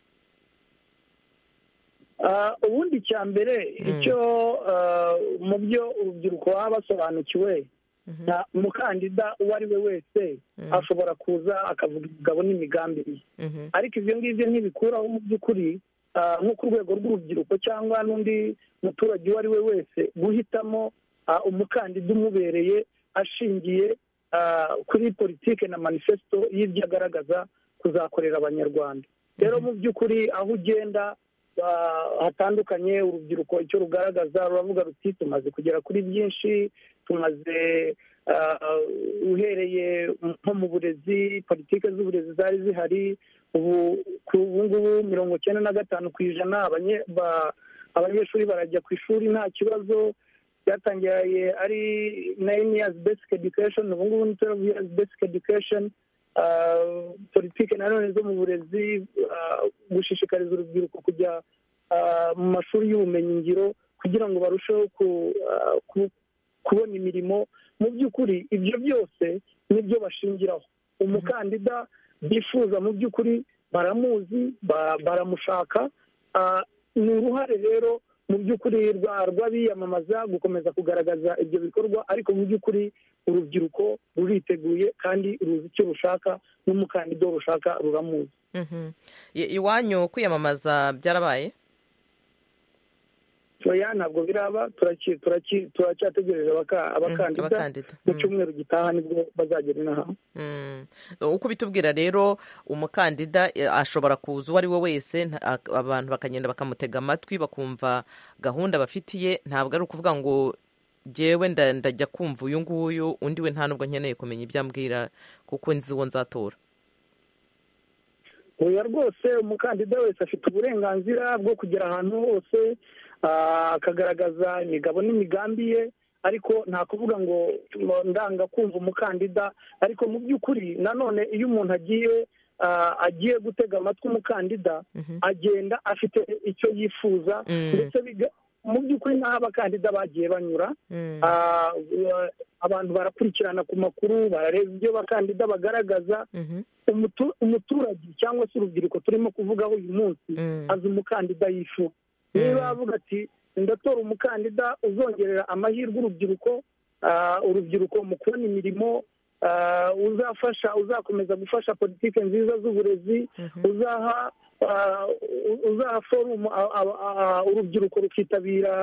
S7: Ubundi cya mbere icyo mu byo urubyiruko baba basobanukiwe, umukandida uwo ari we wese ashobora kuza akavuga imigabo n'imigambi ye, ariko ibyo ngibyo ntibikuraho mu by'ukuri nko ku rwego rw'urubyiruko cyangwa n'undi muturage uwo ari we wese guhitamo umukandida umubereye ashingiye kuri politike na manifesto y'ibyo agaragaza kuzakorera abanyarwanda. Rero mu by'ukuri aho ugenda hatandukanye, urubyiruko icyo rugaragaza ruravuga ruti tumaze kugera kuri byinshi, tumaze uhereye nko mu burezi, politike z'uburezi zari zihari, ubu ngubu 95% abanyeshuri barajya ku ishuri nta kibazo. Byatangiye ari 9 years basic education, ubu ngubu ni 12 years basic education. Politike nanone zo mu burezi, gushishikariza urubyiruko kujya mu mashuri y'ubumenyingiro kugira ngo barusheho kubona imirimo. Mu by'ukuri ibyo byose nibyo bashingiraho. Umukandida bifuza mu by'ukuri baramuzi, baramushaka. Ni uruhare rero mu by'ukuri rw'abiyamamaza gukomeza kugaragaza ibyo bikorwa, ariko mu by'ukuri urubyiruko ruriteguye kandi ruzi icyo rushaka, n'umukandida rushaka ruramuzi.
S1: Iwanyu kwiyamamaza byarabaye?
S7: Oya, ntabwo biraba. turacyategereje abakandida. Mu cyumweru gitaha nibwo bazagera inaha.
S1: Uko bitubwira rero, umukandida ashobora kuza uwo ari we wese, abantu bakagenda bakamutega amatwi bakumva gahunda bafitiye. Ntabwo ari ukuvuga ngo jyewe ndajya kumva uyu nguyu, undi we nta nubwo nkeneye kumenya ibyo ambwira kuko nzi uwo nzatora.
S7: Oya rwose, umukandida wese afite uburenganzira bwo kugera ahantu hose akagaragaza imigabo n'imigambi ye, ariko nta kuvuga ngo ndanga kumva umukandida. Ariko mu by'ukuri nanone iyo umuntu agiye gutega amatwi umukandida, agenda afite icyo yifuza, ndetse mu by'ukuri n'aho abakandida bagiye banyura, abantu barakurikirana ku makuru, barareba ibyo abakandida bagaragaza. Umuturage cyangwa se urubyiruko turimo kuvugaho uyu munsi azi umukandida yifuza. Niba avuga ati ndatora umukandida uzongerera amahirwe urubyiruko mu kubona imirimo, uzakomeza gufasha politike nziza z'uburezi, uzaha forumu urubyiruko rukitabira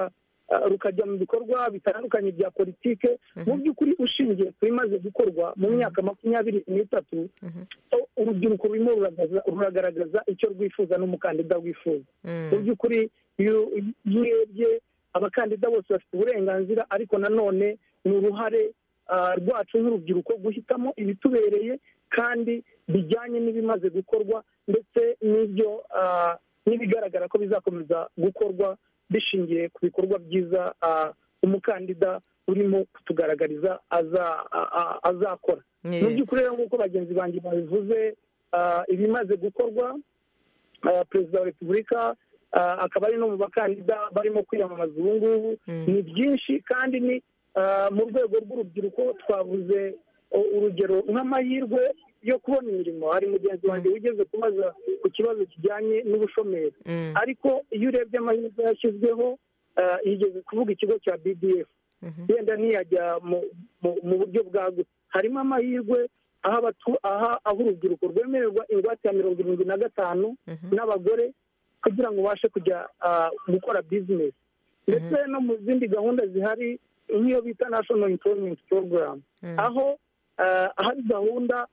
S9: rukajya mu bikorwa bitandukanye bya politike. Mu by'ukuri ushingiye ku bimaze gukorwa mu myaka 23 urubyiruko rurimo ruragaragaza icyo rwifuza n'umukandida wifuza. Mu by'ukuri iyo urebye abakandida bose bafite uburenganzira, ariko nanone ni uruhare rwacu nk'urubyiruko guhitamo ibitubereye kandi bijyanye n'ibimaze gukorwa, ndetse n'ibyo n'ibigaragara ko bizakomeza gukorwa bishingiye ku bikorwa byiza umukandida urimo kutugaragariza azakora. Mu by'ukuri rero nk'uko bagenzi banjye babivuze, ibimaze gukorwa, perezida wa repubulika akaba ari no mu bakandida barimo kwiyamamaza ubu ngubu, ni byinshi kandi ni mu rwego rw'urubyiruko. Twavuze urugero nk'amahirwe yo kubona imirimo. Hari mugenzi wanjye wigeze kubaza ku kibazo kijyanye n'ubushomeri, ariko iyo urebye amahirwe yashyizweho, yigeze kuvuga ikigo cya BDF, yenda ntiyajya mu buryo bwagutse. Harimo amahirwe aho urubyiruko rwemererwa ingwate ya 75 n'abagore kugira ngo ubashe kujya gukora bizinesi, ndetse no mu zindi gahunda zihari nk'iyo bita National Employment Program, aho hari gahunda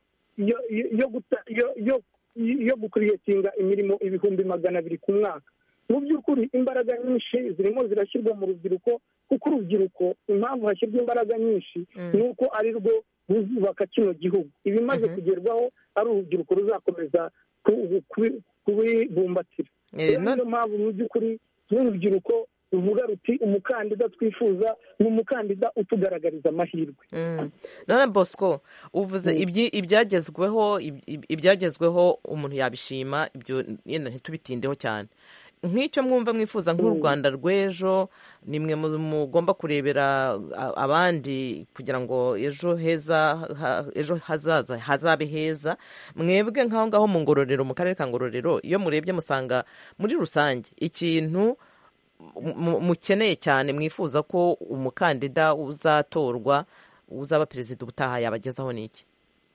S9: yo gukuriyetinga imirimo 200,000 ku mwaka. Mu by'ukuri imbaraga nyinshi zirimo zirashyirwa mu rubyiruko, kuko urubyiruko impamvu hashyirwa imbaraga nyinshi ni uko ari rwo ruzubaka kino gihugu. Ibimaze kugerwaho ari urubyiruko ruzakomeza kubibumbatira. Niyo mpamvu mu by'ukuri n'urubyiruko ruvuga ruti umukandida twifuza ni umukandida utugaragariza amahirwe.
S1: None Bosco, uvuze ibyagezweho umuntu yabishima, ibyo yenda ntitubitindeho cyane. Nk'icyo mwumva mwifuza nk'u Rwanda rw'ejo, nimwe mugomba kurebera abandi kugira ngo ejo hazaza hazabe heza. Mwebwe nk'aho ngaho mu Ngororero, mu karere ka Ngororero, iyo murebye musanga muri rusange ikintu mukeneye cyane mwifuza ko umukandida uzatorwa uzaba perezida ubutaha yabagezaho ni iki?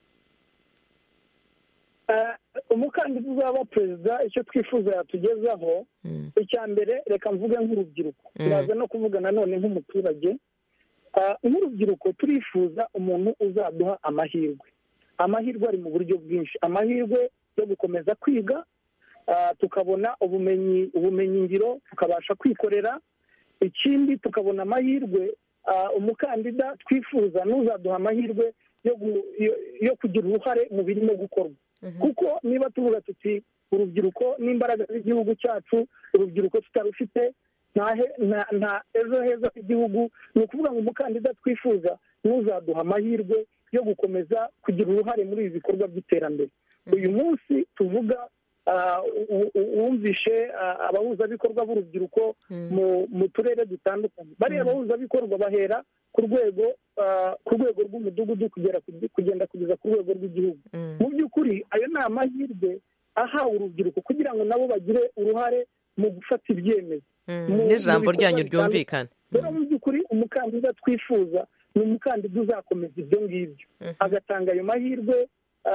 S9: Umukandida uzaba perezida icyo twifuza yatugezaho, icya mbere reka mvuge nk'urubyiruko, turaza no kuvuga nanone nk'umuturage. Nk'urubyiruko turifuza umuntu uzaduha amahirwe. Amahirwe ari mu buryo bwinshi. Amahirwe yo gukomeza kwiga, tukabona ubumenyi ngiro, tukabasha kwikorera. Ikindi tukabona amahirwe, umukandida twifuza n'uzaduha amahirwe yo kugira uruhare mu birimo gukorwa. Kuko niba tuvuga tuti urubyiruko n'imbaraga z'igihugu cyacu, urubyiruko tutarufite nta ejo heza h'igihugu. Ni ukuvuga ngo umukandida twifuza n'uzaduha amahirwe yo gukomeza kugira uruhare muri ibi bikorwa by'iterambere. Uyu munsi tuvuga, wumvishe abahuzabikorwa b'urubyiruko mu turere dutandukanye. Bariya abahuzabikorwa bahera ku rwego rw'umudugudu kugenda kugeza ku rwego rw'igihugu. Mu by'ukuri ayo ni amahirwe ahawe urubyiruko kugira ngo nabo bagire uruhare mu gufata ibyemezo,
S1: n'ijambo ryanyu ryumvikana.
S9: Rero mu by'ukuri umukandida twifuza ni umukandida uzakomeza ibyo ngibyo, agatanga ayo mahirwe,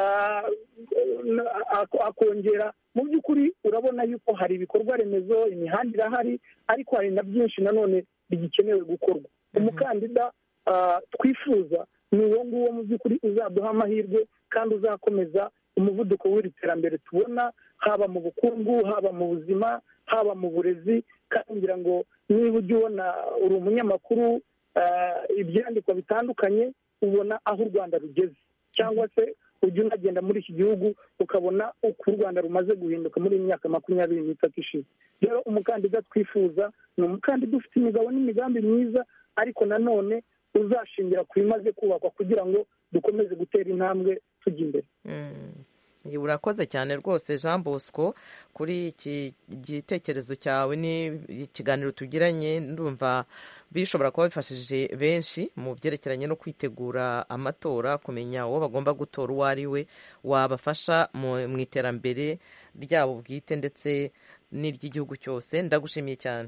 S9: akongera. Mu by'ukuri urabona yuko hari ibikorwa remezo, imihanda irahari, ariko hari na byinshi nanone bigikenewe gukorwa. Umukandida twifuza ni uwo nguwo mu by'ukuri uzaduha amahirwe kandi uzakomeza umuvuduko w'iri terambere tubona, haba mu bukungu, haba mu buzima, haba mu burezi. Kandi ngira ngo niba ujya ubona uri umunyamakuru, ibyandikwa bitandukanye, ubona aho u Rwanda rugeze, cyangwa se ujya unagenda muri iki gihugu ukabona uko u Rwanda rumaze guhinduka muri iyi myaka 23 ishize. Rero umukandida twifuza ni umukandida ufite imigabo n'imigambi myiza, ariko nanone uzashingira ku bimaze kubakwa kugira ngo dukomeze gutera intambwe tujya imbere.
S1: Urakoze cyane rwose Jean Bosco kuri iki gitekerezo cyawe n'ikiganiro tugiranye. Ndumva bishobora kuba bifashije benshi mu byerekeranye no kwitegura amatora, kumenya uwo bagomba gutora uwo ari we, wabafasha mu iterambere ryabo bwite ndetse n'iry'igihugu cyose. Ndagushimiye cyane.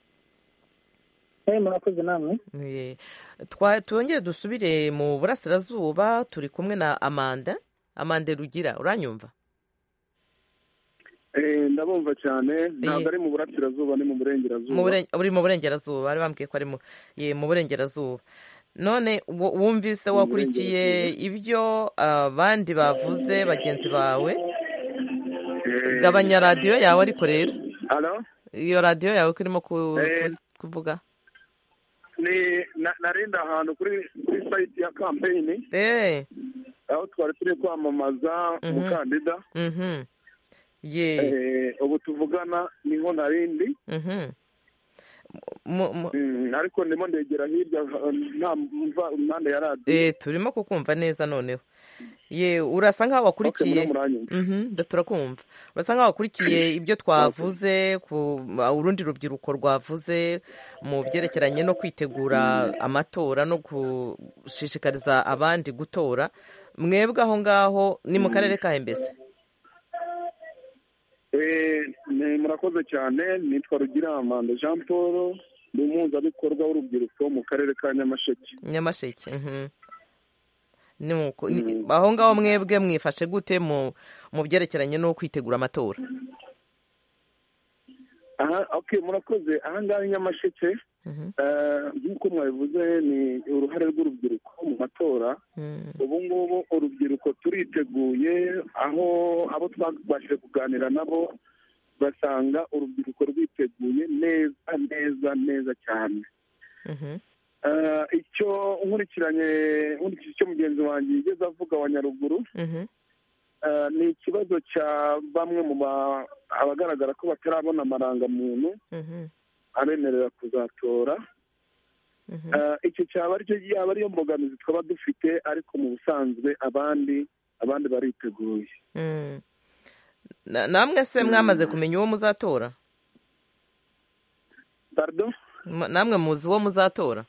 S9: Murakoze namwe.
S1: Twongere dusubire mu burasirazuba, turi kumwe na Amanda Rugira. Uranyumva?
S10: ndabumva cyane, ntabwo ari mu burasirazuba, ni mu burengerazuba.
S1: Uri mu burengerazuba, bari bambwiye ko ari mu burengerazuba. None wumvise, wakurikiye ibyo abandi bavuze, bagenzi bawe? Gabanya radiyo yawe ariko rero. Iyo radiyo yawe ko irimo kuvuga.
S10: Narinda ahantu kuri sayiti ya kampeyini, aho twari turi kwamamaza umukandida. Ubu tuvugana niho narindi, ariko ndimo ndegera hirya ntamva impande ya radiyo.
S1: Turimo kukumva neza noneho. Urasa nkaho wakurikiye. Turakumva. Urasa nkaho wakurikiye ibyo twavuze, urundi rubyiruko rwavuze mu byerekeranye no kwitegura amatora no gushishikariza abandi gutora. Mwebwe aho ngaho ni mu karere kahe mbese?
S10: Murakoze cyane. Nitwa Rugiramanda Jean Paul, ni umuhuzabikorwa w'urubyiruko mu karere ka Nyamasheke. Aho ngaho mwebwe mwifashe gute mu byerekeranye no kwitegura amatora? Murakoze. Aha ngaha i Nyamasheke, nk'uko mwabivuze, ni uruhare rw'urubyiruko mu matora. Ubu ngubu urubyiruko turiteguye, aho abo twabashije kuganira nabo basanga urubyiruko rwiteguye neza cyane. Icyo nkurikije icyo mugenzi wanjye yigeze avuga wa Nyaruguru, ni ikibazo cya bamwe mu abagaragara ko batarabona amarangamuntu abemerera kuzatora. Icyo cyaba ariyo mbogamizi twaba dufite, ariko mu busanzwe abandi bariteguye.
S1: Namwe se mwamaze kumenya uwo muzatora?
S10: Pardon?
S1: Namwe muzi uwo muzatora?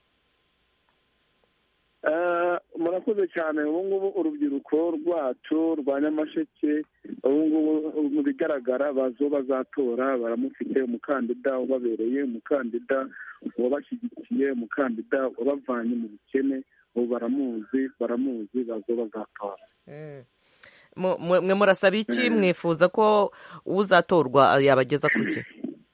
S10: Murakoze cyane. Ubu ngubu urubyiruko rwacu rwa Nyamasheke, ubu ngubu mu bigaragara bazo bazatora, baramufite umukandida ubabereye, umukandida wabashyigikiye, umukandida wabavanye mu bukene, ubu baramuzi bazo bazatora.
S1: Mwe murasaba iki? Mwifuza ko uzatorwa yabageza ku ki?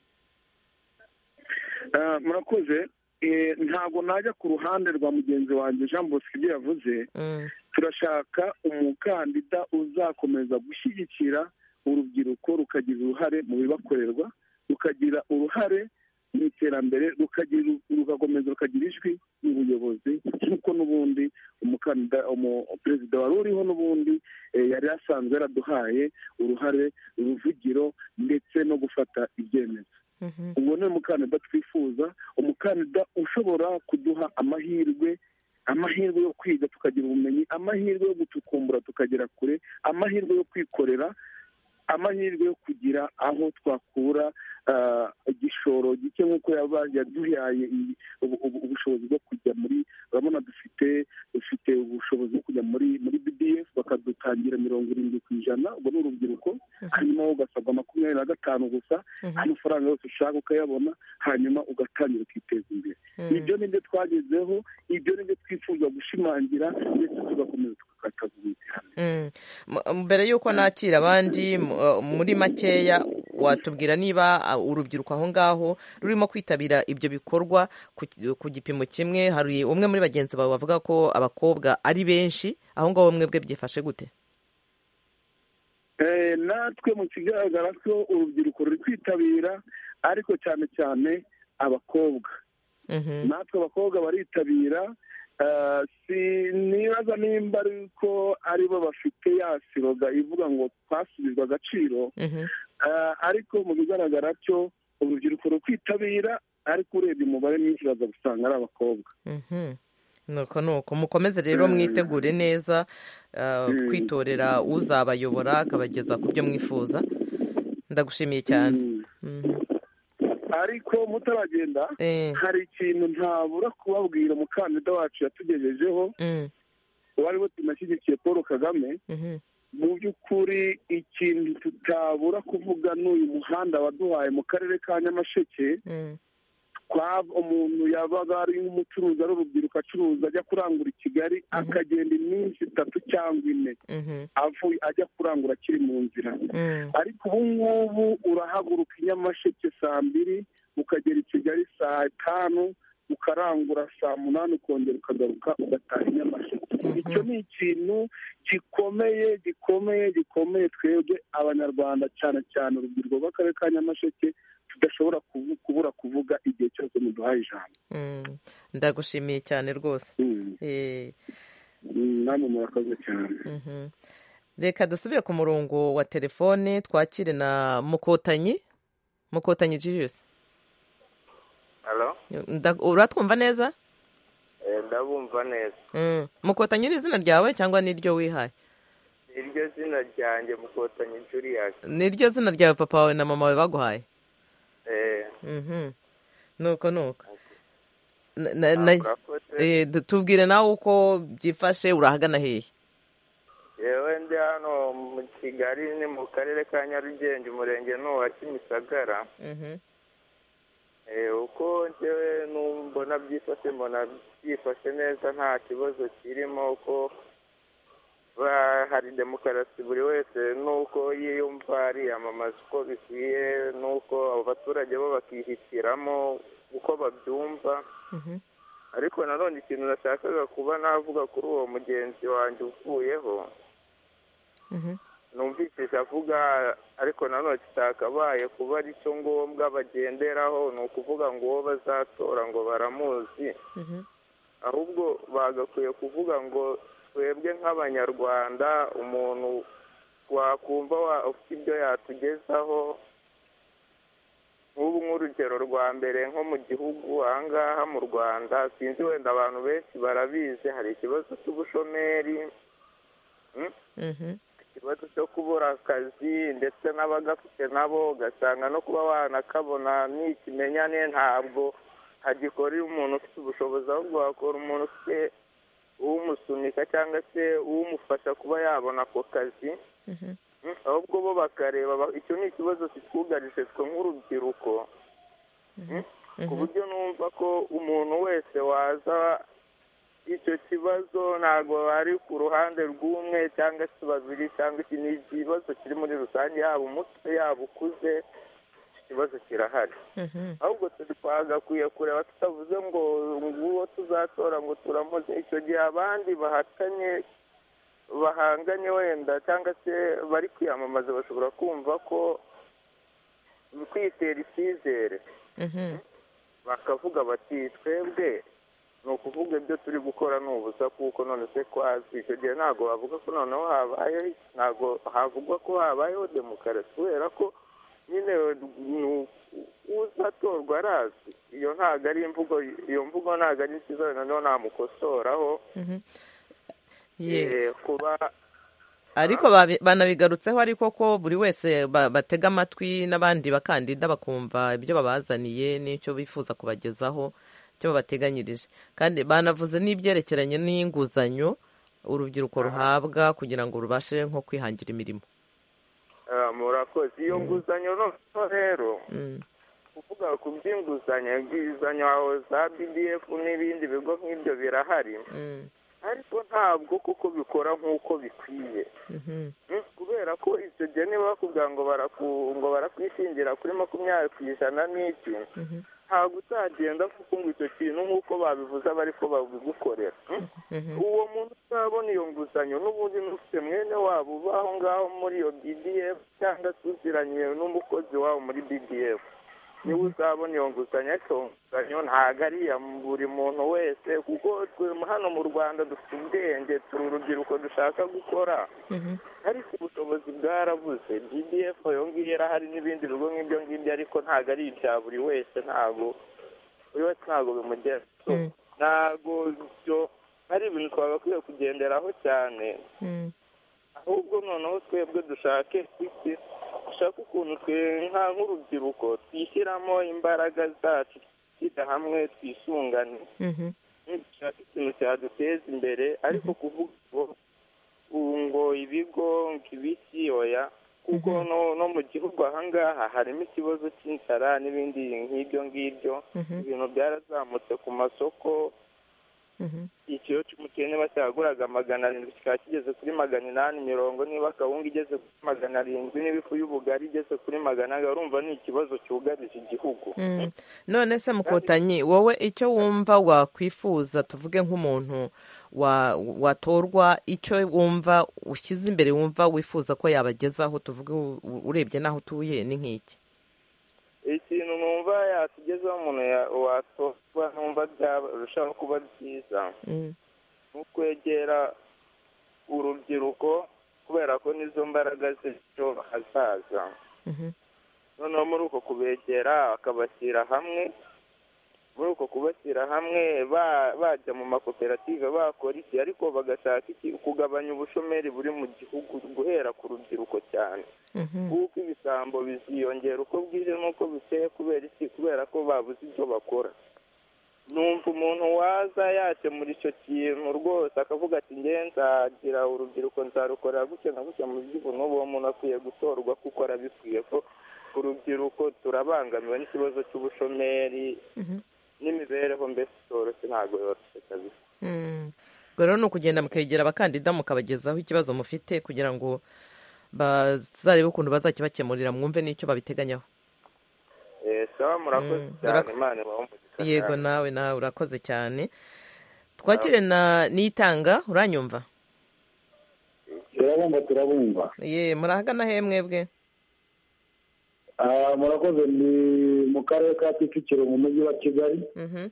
S10: Murakoze. Ntabwo najya ku ruhande rwa mugenzi wanjye Jean Bosco ibyo yavuze. Turashaka umukandida uzakomeza gushyigikira urubyiruko, rukagira uruhare mu bibakorerwa, rukagira uruhare mu iterambere, rugakomeza rukagira ijwi mu buyobozi, nk'uko n'ubundi umukandida perezida wari uriho n'ubundi yari asanzwe yaraduhaye uruhare, uruvugiro ndetse no gufata ibyemezo. Ubu ni umukandida twifuza, umukandida ushobora kuduha amahirwe yo kwiga tukagira ubumenyi, amahirwe yo gucukumbura tukagera kure, amahirwe yo kwikorera, amahirwe yo kugira aho twakura igishoro gike, nk'uko yaduhaye ubushobozi bwo kujya muri, urabona dufite ubushobozi bwo kujya muri BDF bakadutangira 70%, ubwo ni urubyiruko. Hanyuma ugasabwa 25 gusa, amafaranga yose ushaka ukayabona, hanyuma ugatangira ukiteza imbere. Ibyo ni byo twagezeho, ibyo ni byo twifuza gushimangira, ndetse tugakomeza tukakataza iterambere.
S1: Mbere y'uko nakira abandi, muri makeya watubwira niba urubyiruko aho ngaho rurimo kwitabira ibyo bikorwa ku gipimo kimwe? Hari umwe muri bagenzi bawe bavuga ko abakobwa ari benshi, aho ngaho mwebwe byifashe gute?
S10: Natwe mu kigaragara ko urubyiruko ruri kwitabira, ariko cyane cyane abakobwa. Natwe abakobwa baritabira. Sinibaza nimba ariko aribo bafite ya siroga ivuga ngo twasubizwa agaciro, ariko mu bigaragara cyo urubyiruko rukwitabira, ariko urebye umubare mwinshi baza gusanga ari abakobwa.
S1: nuko mukomeze rero mwitegure neza kwitorera uzabayobora akabageza ku byo mwifuza. Ndagushimiye cyane.
S10: Ariko mutaragenda, hari ikintu ntabura kubabwira umukandida wacu yatugejejeho, wari tunashyigikiye Paul Kagame. Mu by'ukuri ikintu tutabura kuvuga n'uyu muhanda waduhaye mu karere ka Nyamasheke, umuntu yabaga ari nk'umucuruzi ari urubyiruko acuruza ajya kurangura i Kigali akagenda iminsi 3 cyangwa 4 avuye ajya kurangura akiri mu nzira. Ariko ubu ngubu urahaguruka i Nyamasheke saa 2 ukagera i Kigali saa 5 ukarangura saa 8 ukongera ukagaruka ugataha i Nyamasheke. Icyo ni ikintu gikomeye twebwe abanyarwanda cyane cyane urubyiruko rw'akarere ka Nyamasheke tudashobora kubura kuvuga igihe cyose muduhaye ijambo.
S1: Ndagushimiye cyane rwose.
S10: Namwe murakoze cyane.
S1: Reka dusubire ku murongo wa telefone twakire na Mukotanyi Julius.
S11: Halo?
S1: Uratwumva neza?
S11: Ndabumva neza.
S1: Mukotanyi ni izina ryawe cyangwa ni ryo wihaye?
S11: Niryo zina ryanjye Mukotanyi Julius.
S1: Niryo zina ryawe papa wawe na mama wawe baguhaye? Nuko tubwire nawe uko byifashe, urahagana hehe?
S11: Yewe ndi hano mu Kigali, ni mu karere ka Nyarugenge, umurenge wa Kimisagara. Uko njyewe mbona byifashe neza, nta kibazo kirimo, uko hari demokarasi, buri wese nuko yiyumva ariyamamaza uko bikwiye, nuko abo baturage bo bakihitiramo uko babyumva. Ariko nanone ikintu nashakaga kuba navuga kuri uwo mugenzi wanjye uvuyeho, numvise avuga, ariko nanone kitakabaye kuba ari cyo ngombwa bagenderaho, ni ukuvuga ngo uwo bazatora ngo baramuzi, ahubwo bagakwiye kuvuga ngo twebwe nk'abanyarwanda umuntu wakumva ufite ibyo yatugezaho. Nk'ubu nk'urugero rwa mbere nko mu gihugu ahangaha mu Rwanda, sinzi wenda abantu benshi barabizi, hari ikibazo cy'ubushomeri, ikibazo cyo kubura akazi, ndetse n'abagafite nabo ugasanga no kuba wanakabona n'ikimenyane ntabwo hagikorera umuntu ufite ubushobozi, ahubwo hakora umuntu ufite uwumusunika cyangwa se uwumufasha kuba yabona ako kazi. Ahubwo bo bakareba, icyo ni ikibazo kitwugarije twe nk'urubyiruko, ku buryo numva ko umuntu wese waza icyo kibazo ntabwo ari ku ruhande rw'umwe cyangwa se babiri, cyangwa iki ni ikibazo kiri muri rusange, yaba umutwe yaba ukuze, ikibazo kirahari. Ahubwo twagakwiye kureba, tutavuze ngo nguwo tuzatora ngo turamuze, icyo gihe abandi bahanganye wenda cyangwa se bari kwiyamamaza bashobora kumva ko kwitera icyizere, bakavuga bati twebwe ni ukuvuga ibyo turi gukora ni ubusa kuko none se kwazi. Icyo gihe ntabwo bavuga ko noneho habaye, ntabwo havugwa ko habayeho demokarasi, kubera ko nyine uzatorwa arazi. Iyo ntabwo ari imvugo, iyo mvugo ntabwo ari nziza, noneho namukosoraho kuba.
S1: Ariko banabigarutseho, ariko ko buri wese batega amatwi n'abandi bakandida bakumva ibyo babazaniye n'icyo bifuza kubagezaho, icyo babateganyirije. Kandi banavuze n'ibyerekeranye n'inguzanyo urubyiruko ruhabwa kugira ngo rubashe nko kwihangira imirimo.
S11: Murakoze. Iyo nguzanyo noneho rero kuvuga ku by'inguzanyo aho za BDF n'ibindi bigo nk'ibyo birahari, ariko ntabwo kuko bikora nk'uko bikwiye, kubera ko icyo gihe niba bakubwira ngo barakwishingira kuri 20% n'iki, ntabwo uzagenda kuko ngo icyo kintu nk'uko babivuze aba ariko babigukorera. Uwo muntu uzabona iyo nguzanyo n'ubundi n'ufite mwene wabo uba aho ngaho muri iyo BDF cyangwa se uziranye n'umukozi wabo muri BDF, niba uzabona iyo nguzanyo. Ariko nguzanyo ntabwo ari iya buri muntu wese, kuko hano mu Rwanda dufite ubwenge, turi urubyiruko dushaka gukora, ariko ubushobozi bwarabuze. BDF iyo ngiyo irahari n'ibindi bigo nk'ibyo ngibyo, ariko ntabwo ari ibya buri wese, ntabwo buri wese ntabwo bimugera. Ntabwo byo ari ibintu twagakwiye kugenderaho cyane, ahubwo noneho twebwe dushaka ukuntu twe nk'urubyiruko twishyiramo imbaraga zacu, twishyira hamwe, twisungane, dushaka ikintu cyaduteza imbere. Ariko kuvuga ngo ibigo nk'ibiki, oya, kuko no mu gihugu ahangaha harimo ikibazo cy'inzara n'ibindi nk'ibyo ngibyo, ibintu byarazamutse ku masoko, ikiro cy'umukene bacyaguraga 700 kikaba kigeze kuri 850, niba akawunga igeze kuri 700, niba ifu y'ubugari igeze kuri 800, urumva ni ikibazo cyugarije igihugu.
S1: None se Mukotanyi, wowe icyo wumva wakwifuza, tuvuge nk'umuntu watorwa, icyo wumva ushyize imbere wumva wifuza ko yabagezaho, tuvuge urebye n'aho utuye ni nk'iki?
S11: Ikintu numva yatugezaho umuntu watorwa numva byarushaho kuba byiza ni ukwegera urubyiruko, kubera ko nizo mbaraga z'ejo hazaza. Noneho muri uko kubegera bakabashyira hamwe, muri uko kubashyira hamwe bajya mu makoperative bakora iki, ariko bagashaka kugabanya ubushomeri buri mu gihugu guhera ku rubyiruko cyane, kuko ibisambo biziyongera uko bwije n'uko bukeye. Kubera iki? Kubera ko babuze ibyo bakora. Numva umuntu waza yakemura icyo kintu rwose akavuga ati nge nzagira urubyiruko nzarukorera gutya na gutya mu gihugu, n'uwo muntu akwiye gutorwa kuko arabikwiye ko urubyiruko turabangamiwe n'ikibazo cy'ubushomeri n'imibereho mbese itoroshye, ntabwo yoroshye kabisa.
S1: Ubwo rero ni ukugenda mukegera abakandida mukabagezaho ikibazo mufite kugira ngo bazarebe ukuntu bazakibakemurira, mwumve n'icyo babiteganyaho.
S11: Sawa, murakoze cyane, Imana ibahe.
S1: Yego, nawe urakoze cyane. Twakire n'itanga, uranyumva?
S12: turabumva.
S1: Murahagana he mwebwe?
S12: Murakoze, ni mu karere ka Kicukiro mu mujyi wa Kigali.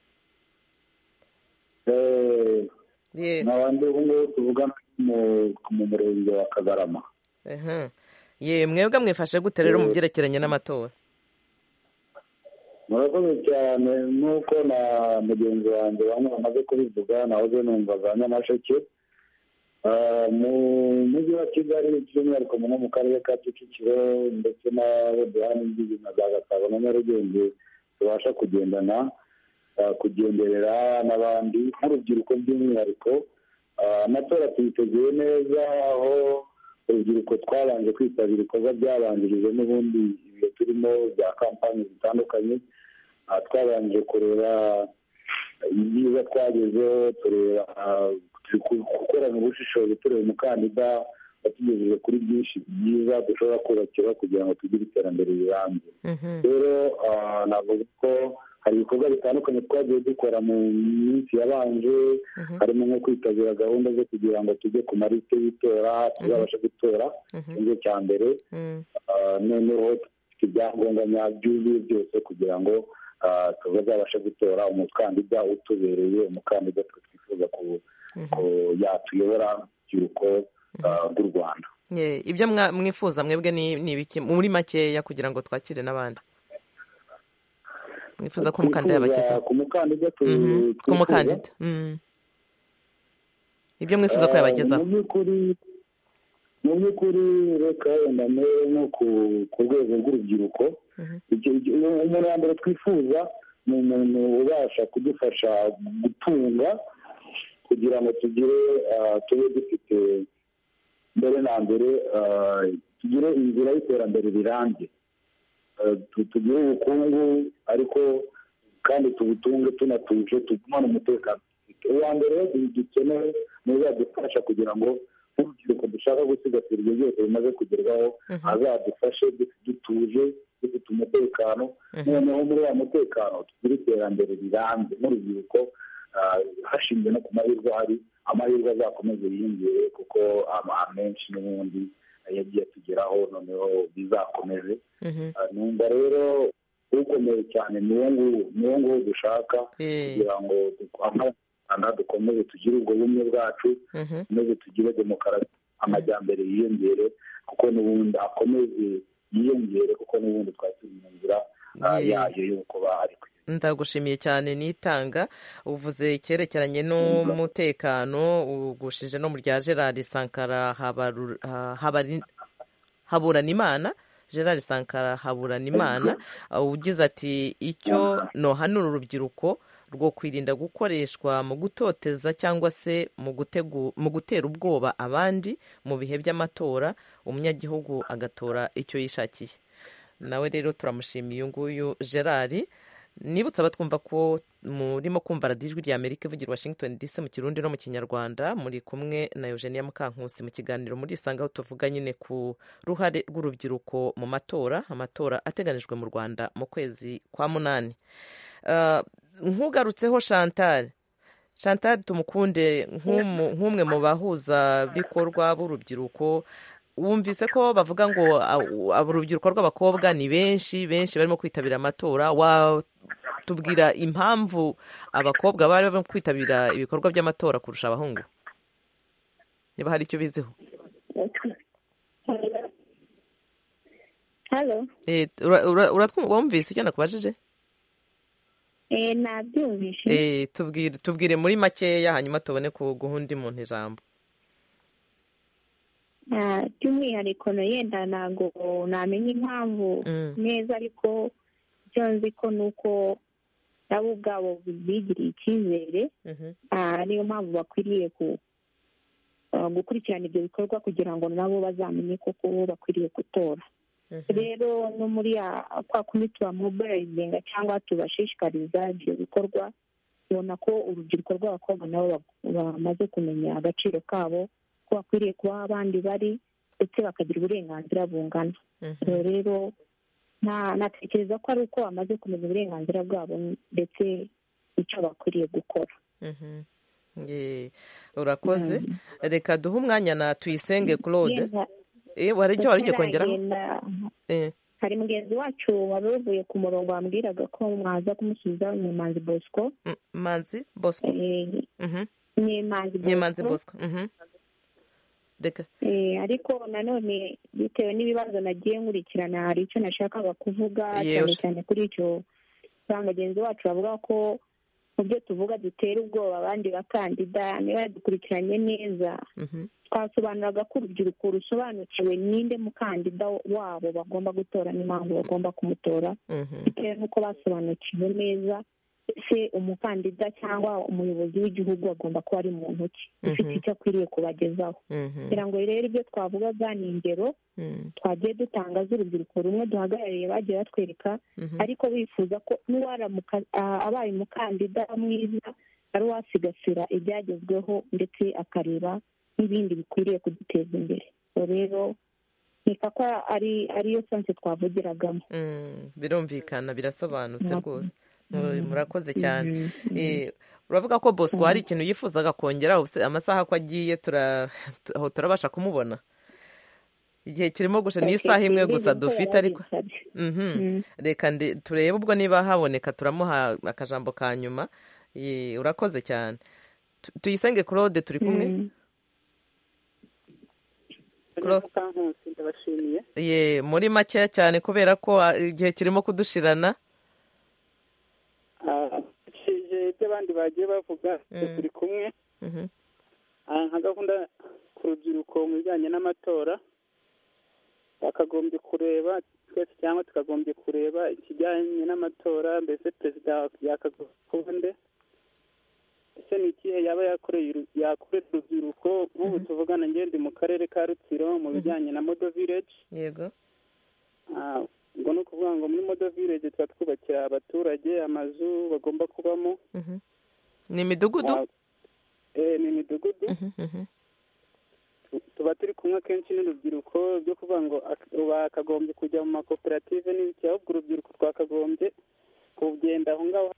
S12: N'abandi ubu ngubu tuvugana mu murenge wa Kagarama.
S1: Mwebwe mwifashe gute rero mu byerekeranye n'amatora?
S12: Murakoze cyane, nk'uko na mugenzi wanjye bamwe bamaze kubivuga, nahoze numva za Nyamasheke. Mu mujyi wa Kigali by'umwihariko no mu karere ka Kicukiro ndetse n'abadahana imbibi na za Gasabo na Nyarugenge tubasha kugenderera n'abandi nk'urubyiruko by'umwihariko. Amatora tuyiteguye neza, aho urubyiruko twabanje kwitabira ibikorwa byabanjirije n'ubundi ibihe turimo bya kampani zitandukanye. Twabanje kureba ibyiza twagezeho, tureba gukorana ubushishozi, tureba umukandida watugejeje kuri byinshi byiza dushobora kubakira kugira ngo tugire iterambere rirambye. Rero navuga ko hari ibikorwa bitandukanye twagiye dukora mu minsi yabanje, harimo nko kwitabira gahunda zo kugira ngo tujye ku marite y'itora, tuzabashe gutora igice cya mbere. Noneho dufite ibyangombwa byuzuye byose kugira ngo tuzabashe gutora umukandida utubereye, umukandida twifuza ko yatuyobora urubyiruko rw'u Rwanda.
S1: Ibyo mwifuza mwebwe ni ibiki muri makeya kugira ngo twakire n'abandi? Mwifuza ko umukandida yabagezaho?
S12: Ku mukandida
S1: ku mukandida ibyo mwifuza ko yabagezaho?
S12: Mu by'ukuri reka wenda nko ku rwego rw'urubyiruko, umuntu wa mbere twifuza ni umuntu ubasha kudufasha gutunga kugira ngo tube dufite mbere na mbere tugire inzira y'iterambere rirambye, tugire ubukungu ariko kandi tubutunge tunatuje, tugumane umutekano. Uwa mbere dukeneye ni uzadufasha kugira ngo nk'urubyiruko dushaka gusigasira ibyo byose bimaze kugerwaho, azadufashe dutuje, dufite umutekano. Noneho muri wa mutekano tugire iterambere rirambye n'urubyiruko, hashingiwe no ku mahirwe ahari, amahirwe azakomeze yiyongere kuko amenshi n'ubundi yagiye atugeraho, noneho bizakomeze. Numva rero ukomeye cyane niwo nguwo dushaka kugira ngo dukomeze tugire ubwo bumwe bwacu, maze tugire demokarasi, amajyambere yiyongere kuko n'ubundi akomeze yiyongere kuko n'ubundi twari turi mu nzira yayo y'uko bahari.
S1: Ndagushimiye cyane n'itanga, uvuze icyerekeranye n'umutekano, ugushije no mu rya Gerard Sankara Haburanimana, Gerard Sankara Haburanimana ugize ati icyo nohanura urubyiruko rwo kwirinda gukoreshwa mu gutoteza cyangwa se mu gutera ubwoba abandi mu bihe by'amatora umunyagihugu agatora icyo yishakiye. Nawe rero turamushimiye uyu nguyu Gerard. Nibutsa abatwumva ko murimo kumva radiyo ijwi rya Amerika ivugira Washington DC mu Kirundi no mu Kinyarwanda, muri kumwe na Eugenia Mukankusi mu kiganiro muri Isanga, aho tuvuga nyine ku ruhare rw'urubyiruko mu amatora ateganijwe mu Rwanda mu kwezi kwa munani. Nkugarutseho Chantal tumukunde nk'umwe mu bahuza bikorwa b'urubyiruko, wumvise ko bavuga ngo urubyiruko rw'abakobwa ni benshi barimo kwitabira amatora. Watubwira impamvu abakobwa bari barimo kwitabira ibikorwa by'amatora kurusha abahungu, niba hari icyo biziho? Wumvise icyo nakubajije?
S8: Nabyumvise.
S1: Tubwire muri makeya hanyuma tubone guha undi muntu ijambo.
S8: By'umwihariko yenda ntabwo namenya impamvu neza, ariko icyo nzi ko ni uko nabo ubwabo bigiriye icyizere, niyo mpamvu bakwiriye gukurikirana ibyo bikorwa kugira ngo nabo bazamenye koko bakwiriye gutora. Rero no muri kwa kundi tubamobilizinga cyangwa tubashishikariza ibyo bikorwa, tubona ko urubyiruko rw'abakobwa nabo bamaze kumenya agaciro kabo, ko bakwiriye kuba abandi bari ndetse bakagira uburenganzira bungana. Rero natekereza ko ari uko bamaze kumenya uburenganzira bwabo ndetse icyo bakwiriye gukora.
S1: Urakoze. Reka duhe umwanya na Tuyisenge Claude. Wari icyo kongeraho?
S8: Hari mugenzi wacu wari uvuye ku murongo wambwiraga ko mwaza kumusubiza, ni Manzi Bosco.
S1: Manzi Bosco.
S8: Ni Manzi Bosco. Ariko nanone bitewe n'ibibazo nagiye nkurikirana, hari icyo nashakaga kuvuga cyane cyane kuri icyo mugenzi wacu bavuga ko mu byo tuvuga dutera ubwoba abandi bakandida. Niba dukurikiranye neza, twasobanuraga ko urubyiruko rusobanukiwe ninde mukandida wabo bagomba gutora n'impamvu bagomba kumutora, bitewe n'uko basobanukiwe neza ese umukandida cyangwa umuyobozi w'igihugu agomba kuba ari muntu ki, ufite icyo akwiriye kubagezaho. kugira ngo rero ibyo twavugaga ni ingero twagiye dutanga z'urubyiruko rumwe duhagarariye bagiye batwereka, ariko bifuza ko n'uwaramuka abaye umukandida mwiza ari uwasigasira ibyagezweho ndetse akareba n'ibindi bikwiriye kuduteza imbere. Rero nkeka ko ariyo sanse twavugiragamo.
S1: Birumvikana, birasobanutse rwose. Murakoze cyane. Uravuga ko Bosco hari ikintu yifuzaga kongera, amasaha ko agiye turabasha kumubona, igihe kirimo gusha ni isaha imwe gusa dufite, ariko reka turebe ubwo niba haboneka turamuha akajambo ka nyuma. Urakoze cyane. Tuyisenge Claude turi kumwe. Muri make cyane kubera ko igihe kirimo kudushirana.
S4: ibyo abandi bagiye bavuga turi kumwe. Nka gahunda ku rubyiruko mu bijyanye n'amatora, bakagombye kureba twese cyangwa tukagombye kureba ikijyanye n'amatora, mbese perezida yakagombye ese ni ikihe yaba yakoreye urubyiruko. nk'ubu tuvugana ngende mu karere ka Rutsiro mu bijyanye na Modo Village.
S1: Yego.
S4: Ubwo ni ukuvuga ngo muri Modo Village tuba twubakira abaturage amazu bagomba kubamo.
S1: Ni imidugudu?
S4: Ni imidugudu. Tuba turi kumwe akenshi n'urubyiruko byo kuvuga ngo bakagombye kujya mu makoperative n'ibiki, ahubwo urubyiruko twakagombye kugenda aho ngaho.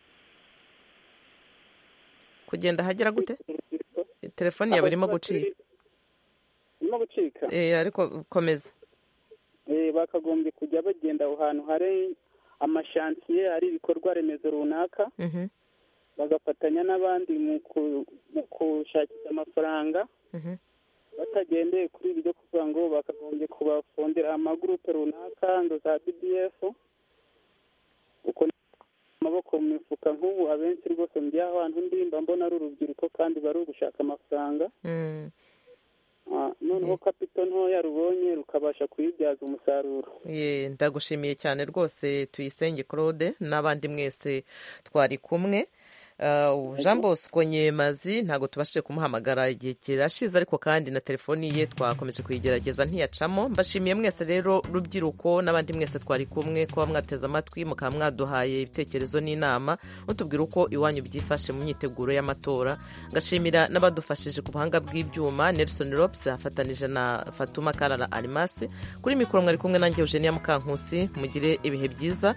S1: Kugenda hagera gute? Telefoni yawe irimo gucika.
S4: Irimo gucika?
S1: Ariko komeza.
S4: Bakagombye kujya bagenda aho hantu hari amashansiye, hari ibikorwa remezo runaka, bagafatanya n'abandi mu gushakisha amafaranga, batagendeye kuri ibyo kuvuga ngo bakagombye kubafundira amagurupe runaka ngo za BDF, uko amaboko mu mifuka. nk'ubu abenshi rwose njya ahantu ndi mba mbona ari urubyiruko kandi bari gushaka amafaranga. noneho kapito ntoya rubonye rukabasha kuyibyaza umusaruro.
S1: Ndagushimiye cyane rwose Tuyisenge Claude n'abandi mwese twari kumwe. Jean Bosco Nyemazi ntabwo tubashije kumuhamagara, igihe kirashize, ariko kandi na telefoni ye twakomeje kuyigerageza ntiyacamo. Mbashimiye mwese rero rubyiruko n'abandi mwese twari kumwe kuba mwateze amatwi mukaba mwaduhaye ibitekerezo n'inama mutubwira uko iwanyu byifashe mu myiteguro y'amatora. Ngashimira n'abadufashije ku buhanga bw'ibyuma, Nelson Lopes afatanije na Fatuma Karara Alimasi. Kuri mikoro mwari kumwe nanjye Eugenia Mukankusi. Mugire ibihe byiza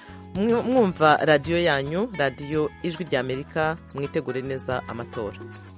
S1: mwumva radiyo yanyu, radiyo Ijwi ry'Amerika. Mwitegure neza amatora.